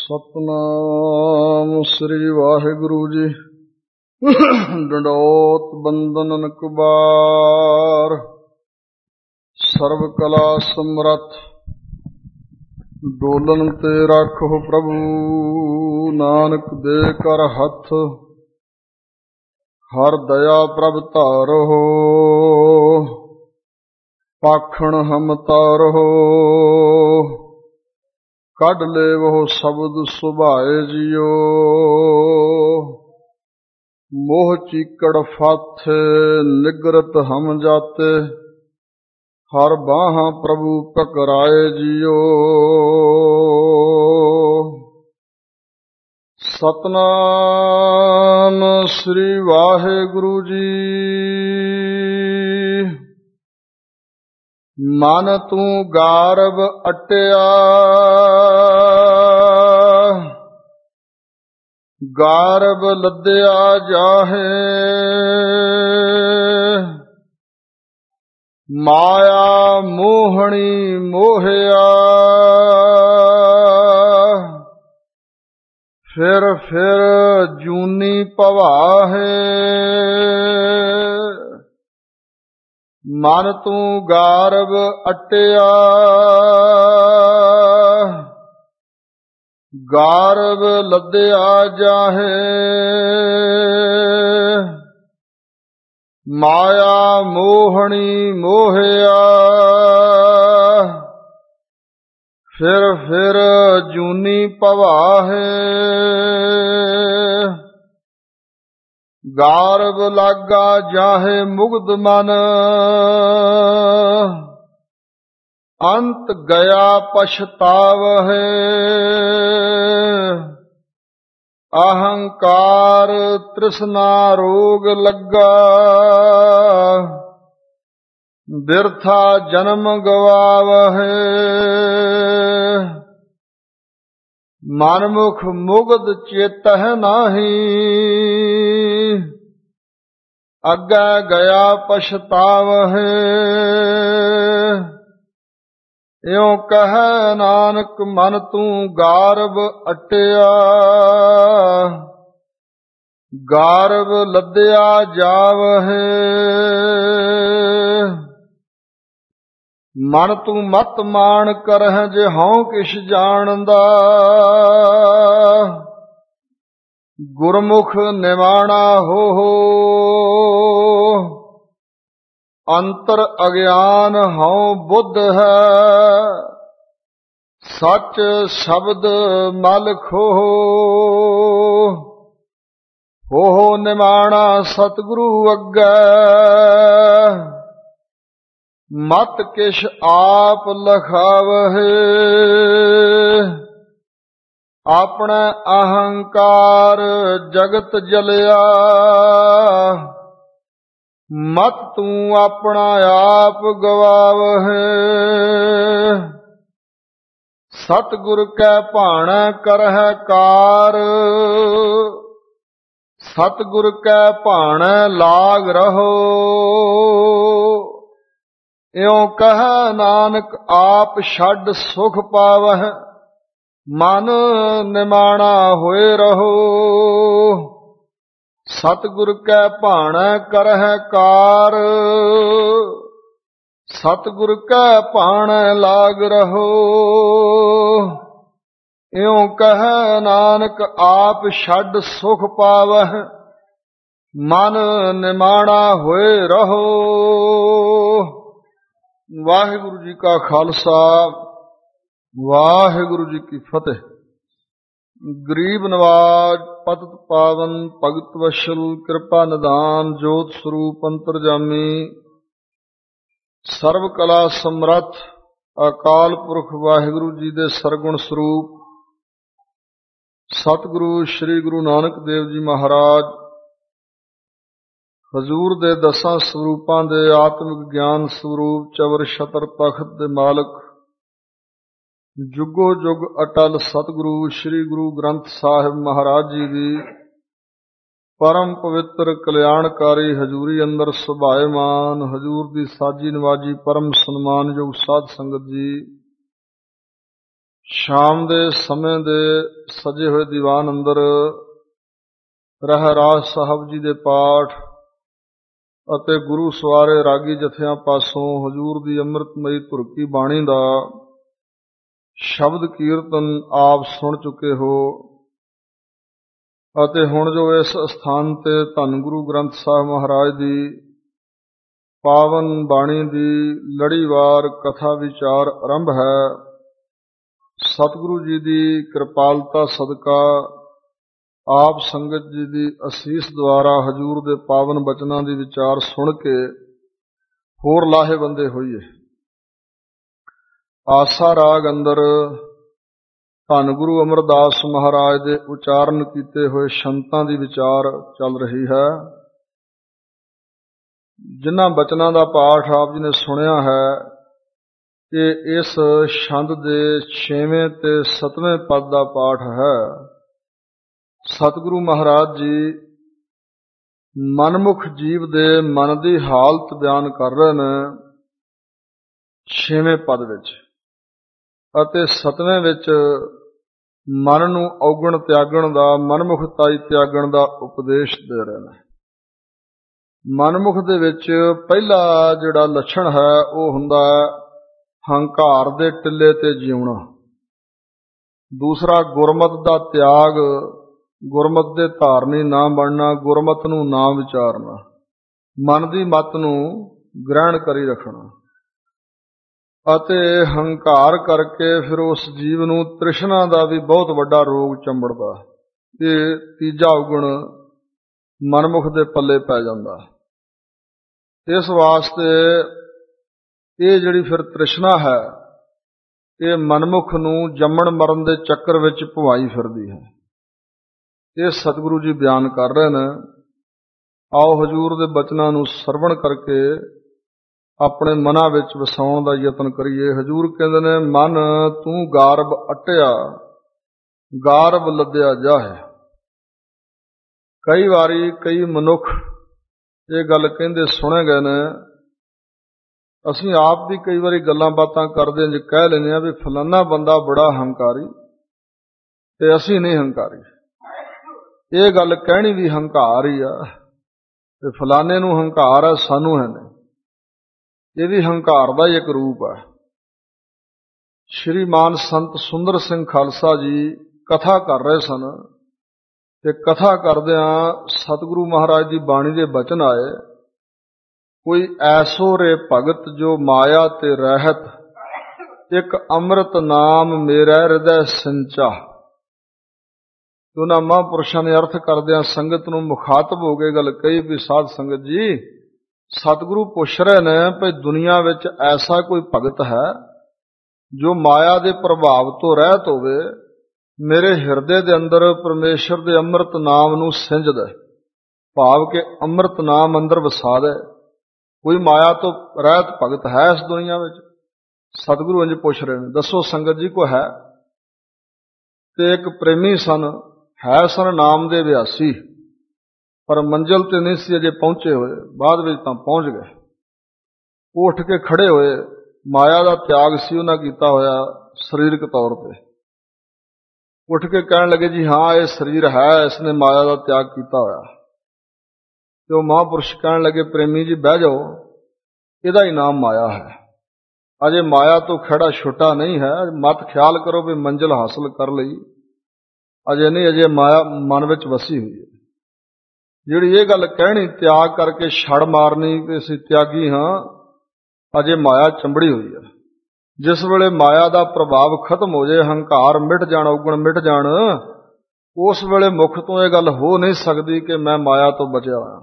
ਸਤਨਾਮ ਸ੍ਰੀ ਵਾਹਿਗੁਰੂ ਜੀ। ਡੰਡੋਤ ਬੰਦਨ ਨਿਕਬਾਰ, ਸਰਬ ਕਲਾ ਸਮਰੱਥ। ਡੋਲਨ ਤੇ ਰੱਖੋ ਪ੍ਰਭੂ, ਨਾਨਕ ਦੇ ਕਰ ਹੱਥ। ਹਰ ਦਇਆ ਪ੍ਰਭ ਧਾਰੋ, ਪਾਖਣ ਹਮ ਤਾਰੋ। ਕੱਢ ਲੇਵੋ ਸ਼ਬਦ ਸੁਭਾਏ ਜੀਓ, ਮੋਹ ਚੀਕੜ ਫਾਥੇ ਨਿਗਰਤ ਹਮ ਜਾਤੇ। ਹਰ ਬਾਹਾਂ ਪ੍ਰਭੂ ਪਕਰਾਏ ਜੀਓ। ਸਤਨਾਮ ਸ੍ਰੀ ਵਾਹਿਗੁਰੂ ਜੀ। ਮਨ ਤੂੰ ਗਾਰਬ ਅਟਿਆ, ਗਾਰਬ ਲੱਦਿਆ ਜਾਹੇ। ਮਾਇਆ ਮੋਹਣੀ ਮੋਹਿਆ, ਫਿਰ ਫਿਰ ਜੂਨੀ ਭਵਾਹੇ। ਮਨ ਤੂੰ ਗਾਰਬ ਅਟਿਆ, ਗਾਰਬ ਲੱਦਿਆ ਜਾਹੇ। ਮਾਇਆ ਮੋਹਣੀ ਮੋਹਿਆ, ਫਿਰ ਫਿਰ ਜੂਨੀ ਭਵਾਹੇ। ਗਾਰਬ ਲਾਗਾ ਜਾਹੇ ਮੁਗਧ ਮਨ, ਅੰਤ ਗਿਆ ਪਛਤਾਵਹਿ। ਅਹੰਕਾਰ ਤ੍ਰਿਸ਼ਨਾ ਰੋਗ ਲੱਗਾ, ਬਿਰਥਾ ਜਨਮ ਗਵਾਵਹਿ। ਮਨਮੁਖ ਮੁਗਧ ਚੇਤਹਿ ਨਾਹੀ, ਅੱਗੇ ਗਿਆ ਪਛਤਾਵਹਿ। ਇਉ ਕਹੈ ਨਾਨਕ ਮਨ ਤੂੰ ਗਾਰਬ ਅਟਿਆ, ਗਾਰਬ ਲੱਦਿਆ ਜਾਵਹਿ। ਮਨ ਤੂੰ ਮਤ ਮਾਣ ਕਰਹਿ ਜੇ ਹਉ ਕਿਛ ਜਾਣਦਾ, ਗੁਰਮੁਖ ਨਿਵਾਣਾ ਹੋ। ਅੰਤਰ ਅਗਿਆਨ ਹਉ ਬੁੱਧ ਹੈ, ਸੱਚ ਸ਼ਬਦ ਮਲ ਖੋਹ। ਹੋ ਨਿਮਾਣਾ ਸਤਿਗੁਰੂ ਅੱਗੇ, ਮਤ ਕਿਛ ਆਪ ਲਖਾਵਹਿ। ਆਪਣੇ ਅਹੰਕਾਰ ਜਗਤ ਜਲਿਆ, ਮਤ ਤੂੰ ਆਪਣਾ ਆਪ ਗਵਾਵਹਿ। ਸਤਿਗੁਰ ਕੈ ਭਾਣੈ ਕਰਹਿ ਕਾਰ, ਸਤਿਗੁਰ ਕੈ ਭਾਣੈ ਲਾਗ ਰਹੋ। ਇਉ ਕਹੈ ਨਾਨਕ ਆਪ ਛੱਡ ਸੁਖ ਪਾਵਹਿ, ਮਨ ਨਿਮਾਣਾ ਹੋਏ ਰਹੋ। ਸਤਿਗੁਰ ਕੈ ਭਾਣੈ ਕਰਹਿ ਕਾਰ, ਸਤਿਗੁਰ ਕੈ ਭਾਣੈ ਲਾਗ ਰਹੋ। ਇਉ ਕਹੈ ਨਾਨਕ ਆਪ ਛੱਡ ਸੁਖ ਪਾਵਹਿ, ਮਨ ਨਿਮਾਣਾ ਹੋਏ ਰਹੋ। ਵਾਹਿਗੁਰੂ ਜੀ ਕਾ ਖਾਲਸਾ, ਵਾਹਿਗੁਰੂ ਜੀ ਕੀ ਫਤਿਹ। ਗਰੀਬ ਨਵਾਜ ਪਤਿਤ ਪਾਵਨ ਭਗਤ ਵਸ਼ਲ, ਕਿਰਪਾ ਨਿਧਾਨ ਜੋਤ ਸਰੂਪ ਅੰਤਰਜਾਮੀ, ਸਰਬ ਕਲਾ ਸਮਰੱਥ ਅਕਾਲ ਪੁਰਖ ਵਾਹਿਗੁਰੂ ਜੀ ਦੇ ਸਰਗੁਣ ਸਰੂਪ ਸਤਿਗੁਰੂ ਸ੍ਰੀ ਗੁਰੂ ਨਾਨਕ ਦੇਵ ਜੀ ਮਹਾਰਾਜ, ਹਜ਼ੂਰ ਦੇ ਦਸਾਂ ਸਰੂਪਾਂ ਦੇ ਆਤਮਿਕ ਗਿਆਨ ਸਰੂਪ ਚਵਰ ਛਤਰ ਤਖਤ ਦੇ ਮਾਲਕ, ਜੁਗੋ ਜੁਗ ਅਟਲ ਸਤਿਗੁਰੂ ਸ੍ਰੀ ਗੁਰੂ ਗ੍ਰੰਥ ਸਾਹਿਬ ਮਹਾਰਾਜ ਜੀ ਦੀ ਪਰਮ ਪਵਿੱਤਰ ਕਲਿਆਣਕਾਰੀ ਹਜ਼ੂਰੀ ਅੰਦਰ ਸੁਭਾਏਮਾਨ, ਹਜ਼ੂਰ ਦੀ ਸਾਜੀ ਨਵਾਜੀ ਪਰਮ ਸਨਮਾਨਯੋਗ ਸਾਧ ਸੰਗਤ ਜੀ, ਸ਼ਾਮ ਦੇ ਸਮੇਂ ਦੇ ਸਜੇ ਹੋਏ ਦੀਵਾਨ ਅੰਦਰ ਰਹਿਰਾਸ ਸਾਹਿਬ ਜੀ ਦੇ ਪਾਠ ਅਤੇ ਗੁਰੂ ਸਵਾਰੇ ਰਾਗੀ ਜਥਿਆਂ ਪਾਸੋਂ ਹਜ਼ੂਰ ਦੀ ਅੰਮ੍ਰਿਤਮਈ ਧੁਰ ਕੀ ਬਾਣੀ ਦਾ ਸ਼ਬਦ ਕੀਰਤਨ ਆਪ ਸੁਣ ਚੁੱਕੇ ਹੋ ਅਤੇ ਹੁਣ ਜੋ ਇਸ ਸਥਾਨ ਤੇ ਧੰਨ ਗੁਰੂ ਗ੍ਰੰਥ ਸਾਹਿਬ ਮਹਾਰਾਜ ਦੀ ਪਾਵਨ ਬਾਣੀ ਦੀ ਲੜੀਵਾਰ ਕਥਾ ਵਿਚਾਰ ਆਰੰਭ ਹੈ। ਸਤਿਗੁਰੂ ਜੀ ਦੀ ਕਿਰਪਾਲਤਾ ਸਦਕਾ ਆਪ ਸੰਗਤ ਜੀ ਦੀ ਅਸੀਸ ਦੁਆਰਾ ਹਜ਼ੂਰ ਦੇ ਪਾਵਨ ਬਚਨਾਂ ਦੀ ਵਿਚਾਰ ਸੁਣ ਕੇ ਹੋਰ ਲਾਹੇਵੰਦੇ ਹੋਈਏ। ਆਸਾ ਰਾਗ ਅੰਦਰ ਧੰਨ ਗੁਰੂ ਅਮਰਦਾਸ ਮਹਾਰਾਜ ਦੇ ਉਚਾਰਨ ਕੀਤੇ ਹੋਏ ਸ਼ੰਤਾਂ ਦੀ ਵਿਚਾਰ ਚੱਲ ਰਹੀ ਹੈ। ਜਿਨ੍ਹਾਂ ਬਚਨਾਂ ਦਾ ਪਾਠ ਆਪ ਜੀ ਨੇ ਸੁਣਿਆ ਹੈ ਕਿ ਇਸ ਛੰਦ ਦੇ 6ਵੇਂ ਤੇ 7ਵੇਂ ਪਦ ਦਾ ਪਾਠ ਹੈ। ਸਤਿਗੁਰੂ ਮਹਾਰਾਜ ਜੀ ਮਨਮੁਖ ਜੀਵ ਦੇ ਮਨ ਦੀ ਹਾਲਤ ਬਿਆਨ ਕਰ ਰਹੇ ਨੇ 6ਵੇਂ ਪਦ ਵਿੱਚ ਅਤੇ 7ਵੇਂ ਵਿੱਚ ਮਨ ਨੂੰ ਔਗਣ ਤਿਆਗਣ ਦਾ, ਮਨਮੁਖਤਾਈ ਤਿਆਗਣ ਦਾ ਉਪਦੇਸ਼ ਦੇ ਰਹੇ ਨੇ। ਮਨਮੁਖ ਦੇ ਵਿੱਚ ਪਹਿਲਾ ਜਿਹੜਾ ਲੱਛਣ ਹੈ ਉਹ ਹੁੰਦਾ ਹੈ ਹੰਕਾਰ ਦੇ ਟਿੱਲੇ ਤੇ ਜਿਉਣਾ। ਦੂਸਰਾ ਗੁਰਮਤਿ ਦਾ ਤਿਆਗ, ਗੁਰਮਤਿ ਦੇ ਧਾਰਨੀ ਨਾ ਬਣਨਾ, ਗੁਰਮਤਿ ਨੂੰ ਨਾ ਵਿਚਾਰਨਾ, ਮਨ ਦੀ ਮੱਤ ਨੂੰ ਗ੍ਰਹਿਣ ਕਰੀ ਰੱਖਣਾ ਅਤੇ ਹੰਕਾਰ ਕਰਕੇ ਫਿਰ ਉਸ ਜੀਵ ਨੂੰ ਤ੍ਰਿਸ਼ਨਾ ਦਾ ਵੀ ਬਹੁਤ ਵੱਡਾ ਰੋਗ ਚੰਬੜਦਾ। ਇਹ ਤੀਜਾ ਔਗਣ ਮਨਮੁਖ ਦੇ ਪੱਲੇ ਪੈ ਜਾਂਦਾ। ਇਸ ਵਾਸਤੇ ਇਹ ਜਿਹੜੀ ਫਿਰ ਤ੍ਰਿਸ਼ਨਾ ਹੈ ਇਹ ਮਨਮੁਖ ਨੂੰ ਜੰਮਣ ਮਰਨ ਦੇ ਚੱਕਰ ਵਿੱਚ ਭਵਾਈ ਫਿਰਦੀ ਹੈ। ਇਹ ਸਤਿਗੁਰੂ ਜੀ ਬਿਆਨ ਕਰ ਰਹੇ ਨੇ। ਆਓ ਹਜ਼ੂਰ ਦੇ ਬਚਨਾਂ ਨੂੰ ਸਰਵਣ ਕਰਕੇ ਆਪਣੇ ਮਨਾਂ ਵਿੱਚ ਵਸਾਉਣ ਦਾ ਯਤਨ ਕਰੀਏ। ਹਜ਼ੂਰ ਕਹਿੰਦੇ ਨੇ, ਮਨ ਤੂੰ ਗਾਰਬ ਅਟਿਆ ਗਾਰਬ ਲੱਦਿਆ ਜਾਹੇ। ਕਈ ਵਾਰੀ ਕਈ ਮਨੁੱਖ ਇਹ ਗੱਲ ਕਹਿੰਦੇ ਸੁਣੇ ਗਏ ਨੇ। ਅਸੀਂ ਆਪ ਵੀ ਕਈ ਵਾਰੀ ਗੱਲਾਂ ਬਾਤਾਂ ਕਰਦੇ ਹਾਂ, ਜੇ ਕਹਿ ਲੈਂਦੇ ਹਾਂ ਵੀ ਫਲਾਨਾ ਬੰਦਾ ਬੜਾ ਹੰਕਾਰੀ ਤੇ ਅਸੀਂ ਨਹੀਂ ਹੰਕਾਰੀ। ਇਹ ਗੱਲ ਕਹਿਣੀ ਵੀ ਹੰਕਾਰ ਹੀ ਆ ਤੇ ਫਲਾਨੇ ਨੂੰ ਹੰਕਾਰ ਆ, ਸਾਨੂੰ ਹੈ ਨਹੀਂ। ਇਹ ਵੀ ਹੰਕਾਰ ਦਾ ਹੀ ਇੱਕ ਰੂਪ ਹੈ। ਸ਼੍ਰੀਮਾਨ ਸੰਤ ਸੁੰਦਰ ਸਿੰਘ ਖਾਲਸਾ ਜੀ ਕਥਾ ਕਰ ਰਹੇ ਸਨ ਤੇ ਕਥਾ ਕਰਦਿਆਂ ਸਤਿਗੁਰੂ ਮਹਾਰਾਜ ਦੀ ਬਾਣੀ ਦੇ ਬਚਨ ਆਏ, ਕੋਈ ਐਸੋ ਰੇ ਭਗਤ ਜੋ ਮਾਇਆ ਤੇ ਰਹਿਤ, ਇੱਕ ਅੰਮ੍ਰਿਤ ਨਾਮ ਮੇਰਾ ਹਿਰਦੈ ਸਿੰਚਾ। ਉਹਨਾਂ ਮਹਾਂਪੁਰਸ਼ਾਂ ਨੇ ਅਰਥ ਕਰਦਿਆਂ ਸੰਗਤ ਨੂੰ ਮੁਖਾਤਬ ਹੋ ਕੇ ਗੱਲ ਕਹੀ ਵੀ ਸਾਧ ਸੰਗਤ ਜੀ, ਸਤਿਗੁਰੂ ਪੁੱਛ ਰਹੇ ਨੇ ਭਈ ਦੁਨੀਆ ਵਿੱਚ ਐਸਾ ਕੋਈ ਭਗਤ ਹੈ ਜੋ ਮਾਇਆ ਦੇ ਪ੍ਰਭਾਵ ਤੋਂ ਰਹਿਤ ਹੋਵੇ, ਮੇਰੇ ਹਿਰਦੇ ਦੇ ਅੰਦਰ ਪਰਮੇਸ਼ਰ ਦੇ ਅੰਮ੍ਰਿਤ ਨਾਮ ਨੂੰ ਸਿੰਜਦਾ, ਭਾਵ ਕਿ ਅੰਮ੍ਰਿਤ ਨਾਮ ਅੰਦਰ ਵਸਾ ਦੇ। ਕੋਈ ਮਾਇਆ ਤੋਂ ਰਹਿਤ ਭਗਤ ਹੈ ਇਸ ਦੁਨੀਆ ਵਿੱਚ? ਸਤਿਗੁਰੂ ਇੰਜ ਪੁੱਛ ਰਹੇ ਨੇ। ਦੱਸੋ ਸੰਗਤ ਜੀ, ਕੋਈ ਹੈ? ਤੇ ਇੱਕ ਪ੍ਰੇਮੀ ਸਨ, ਹੈ ਸਨ ਨਾਮ ਦੇ ਅਭਿਆਸੀ, ਪਰ ਮੰਜ਼ਿਲ ਤੇ ਨਹੀਂ ਸੀ ਅਜੇ ਪਹੁੰਚੇ ਹੋਏ, ਬਾਅਦ ਵਿੱਚ ਤਾਂ ਪਹੁੰਚ ਗਏ। ਉਹ ਉੱਠ ਕੇ ਖੜੇ ਹੋਏ। ਮਾਇਆ ਦਾ ਤਿਆਗ ਸੀ ਉਹਨਾਂ ਕੀਤਾ ਹੋਇਆ ਸਰੀਰਕ ਤੌਰ ਤੇ। ਉੱਠ ਕੇ ਕਹਿਣ ਲੱਗੇ, ਜੀ ਹਾਂ ਇਹ ਸਰੀਰ ਹੈ, ਇਸ ਨੇ ਮਾਇਆ ਦਾ ਤਿਆਗ ਕੀਤਾ ਹੋਇਆ। ਤੇ ਉਹ ਮਹਾਂਪੁਰਸ਼ ਕਹਿਣ ਲੱਗੇ, ਪ੍ਰੇਮੀ ਜੀ ਬਹਿ ਜਾਓ, ਇਹਦਾ ਹੀ ਨਾਮ ਮਾਇਆ ਹੈ। ਅਜੇ ਮਾਇਆ ਤੋਂ ਖੜਾ ਛੁੱਟਾ ਨਹੀਂ ਹੈ। ਮਤ ਖਿਆਲ ਕਰੋ ਵੀ ਮੰਜ਼ਿਲ ਹਾਸਲ ਕਰ ਲਈ, ਅਜੇ ਨਹੀਂ, ਅਜੇ ਮਾਇਆ ਮਨ ਵਿੱਚ ਵਸੀ ਹੋਈ ਹੈ। ਜਿਹੜੀ ਇਹ ਗੱਲ ਕਹਿਣੀ ਤਿਆਗ ਕਰਕੇ ਛੜ ਮਾਰਨੀ ਕਿ ਅਸੀਂ ਤਿਆਗੀ ਹਾਂ, ਅਜੇ ਮਾਇਆ ਚੰਬੜੀ ਹੋਈ ਹੈ। ਜਿਸ ਵੇਲੇ ਮਾਇਆ ਦਾ ਪ੍ਰਭਾਵ ਖਤਮ ਹੋ ਜਾਏ, ਹੰਕਾਰ ਮਿਟ ਜਾਣ, ਔਗਣ ਮਿਟ ਜਾਣ, ਉਸ ਵੇਲੇ ਮੁਖ ਤੋਂ ਇਹ ਗੱਲ ਹੋ ਨਹੀਂ ਸਕਦੀ ਕਿ ਮੈਂ ਮਾਇਆ ਤੋਂ ਬਚਿਆ ਹਾਂ।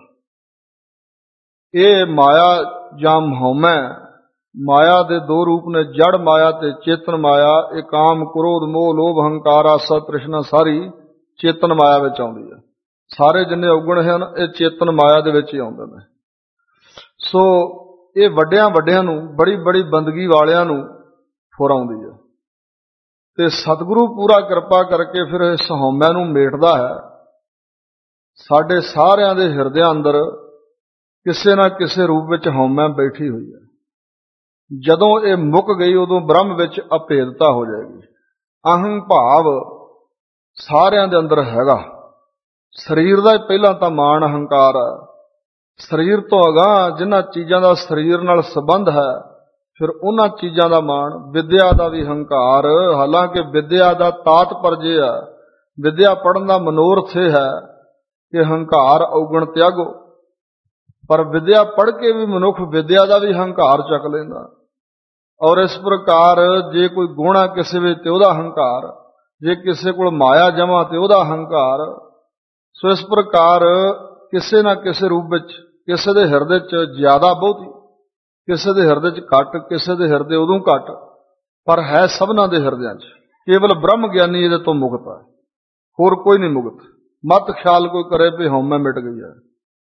ਇਹ ਮਾਇਆ ਜਾਂ ਹਉਮੈ, ਮਾਇਆ ਦੇ ਦੋ ਰੂਪ ਨੇ, ਜੜ ਮਾਇਆ ਤੇ ਚੇਤਨ ਮਾਇਆ। ਇਹ ਕਾਮ, ਕ੍ਰੋਧ, ਮੋਹ, ਲੋਭ, ਹੰਕਾਰ, ਆਸਾ, ਤ੍ਰਿਸ਼ਨਾ ਸਾਰੀ ਚੇਤਨ ਮਾਇਆ ਵਿੱਚ ਆਉਂਦੀ ਹੈ। ਸਾਰੇ ਜਿੰਨੇ ਔਗਣ ਹਨ ਇਹ ਚੇਤਨ ਮਾਇਆ ਦੇ ਵਿੱਚ ਹੀ ਆਉਂਦੇ ਨੇ। ਸੋ ਇਹ ਵੱਡਿਆਂ ਵੱਡਿਆਂ ਨੂੰ, ਬੜੀ ਬੜੀ ਬੰਦਗੀ ਵਾਲਿਆਂ ਨੂੰ ਫੁਰ ਆਉਂਦੀ ਹੈ ਤੇ ਸਤਿਗੁਰੂ ਪੂਰਾ ਕਿਰਪਾ ਕਰਕੇ ਫਿਰ ਇਸ ਹਉਮੈ ਨੂੰ ਮੇਟਦਾ ਹੈ। ਸਾਡੇ ਸਾਰਿਆਂ ਦੇ ਹਿਰਦਿਆਂ ਅੰਦਰ ਕਿਸੇ ਨਾ ਕਿਸੇ ਰੂਪ ਵਿੱਚ ਹਉਮੈ ਬੈਠੀ ਹੋਈ ਹੈ। ਜਦੋਂ ਇਹ ਮੁੱਕ ਗਈ ਉਦੋਂ ਬ੍ਰਹਮ ਵਿੱਚ ਅਭੇਦਤਾ ਹੋ ਜਾਏਗੀ। ਅਹੰ ਭਾਵ ਸਾਰਿਆਂ ਦੇ ਅੰਦਰ ਹੈਗਾ। ਸਰੀਰ ਦਾ ਪਹਿਲਾਂ ਤਾਂ ਮਾਣ ਅਹੰਕਾਰ ਹੈ। ਸਰੀਰ ਤੋਂ ਅਗਾਂਹ ਜਿਨ੍ਹਾਂ ਚੀਜ਼ਾਂ ਦਾ ਸਰੀਰ ਨਾਲ ਸੰਬੰਧ ਹੈ, ਫਿਰ ਉਹਨਾਂ ਚੀਜ਼ਾਂ ਦਾ ਮਾਣ। ਵਿਦਿਆ ਦਾ ਵੀ ਹੰਕਾਰ, ਹਾਲਾਂਕਿ ਵਿਦਿਆ ਦਾ ਤਾਤਪਰਜ ਇਹ ਹੈ, ਵਿਦਿਆ ਪੜ੍ਹਨ ਦਾ ਮਨੋਰਥ ਇਹ ਹੈ ਕਿ ਹੰਕਾਰ ਔਗਣ ਤਿਆਗੋ। ਪਰ ਵਿਦਿਆ ਪੜ੍ਹ ਕੇ ਵੀ ਮਨੁੱਖ ਵਿਦਿਆ ਦਾ ਵੀ ਹੰਕਾਰ ਚੱਕ ਲੈਂਦਾ। ਔਰ ਇਸ ਪ੍ਰਕਾਰ ਜੇ ਕੋਈ ਗੁਣ ਆ ਕਿਸੇ ਵਿੱਚ ਤੇ ਉਹਦਾ ਹੰਕਾਰ, ਜੇ ਕਿਸੇ ਕੋਲ ਮਾਇਆ ਜਮਾ ਤੇ ਉਹਦਾ ਹੰਕਾਰ। ਸੋ ਇਸ ਪ੍ਰਕਾਰ ਕਿਸੇ ਨਾ ਕਿਸੇ ਰੂਪ ਵਿੱਚ ਕਿਸੇ ਦੇ ਹਿਰਦੇ 'ਚ ਜ਼ਿਆਦਾ ਬਹੁਤੀ, ਕਿਸੇ ਦੇ ਹਿਰਦੇ 'ਚ ਘੱਟ, ਕਿਸੇ ਦੇ ਹਿਰਦੇ ਉਦੋਂ ਘੱਟ, ਪਰ ਹੈ ਸਭਨਾਂ ਦੇ ਹਿਰਦਿਆਂ 'ਚ। ਕੇਵਲ ਬ੍ਰਹਮ ਗਿਆਨੀ ਇਹਦੇ ਤੋਂ ਮੁਕਤ ਹੈ, ਹੋਰ ਕੋਈ ਨਹੀਂ ਮੁਕਤ। ਮਤ ਖਿਆਲ ਕੋਈ ਕਰੇ ਵੀ ਹਉਮੈ ਮਿਟ ਗਈ ਹੈ।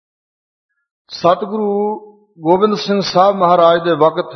ਸਤਿਗੁਰੂ ਗੋਬਿੰਦ ਸਿੰਘ ਸਾਹਿਬ ਮਹਾਰਾਜ ਦੇ ਵਕਤ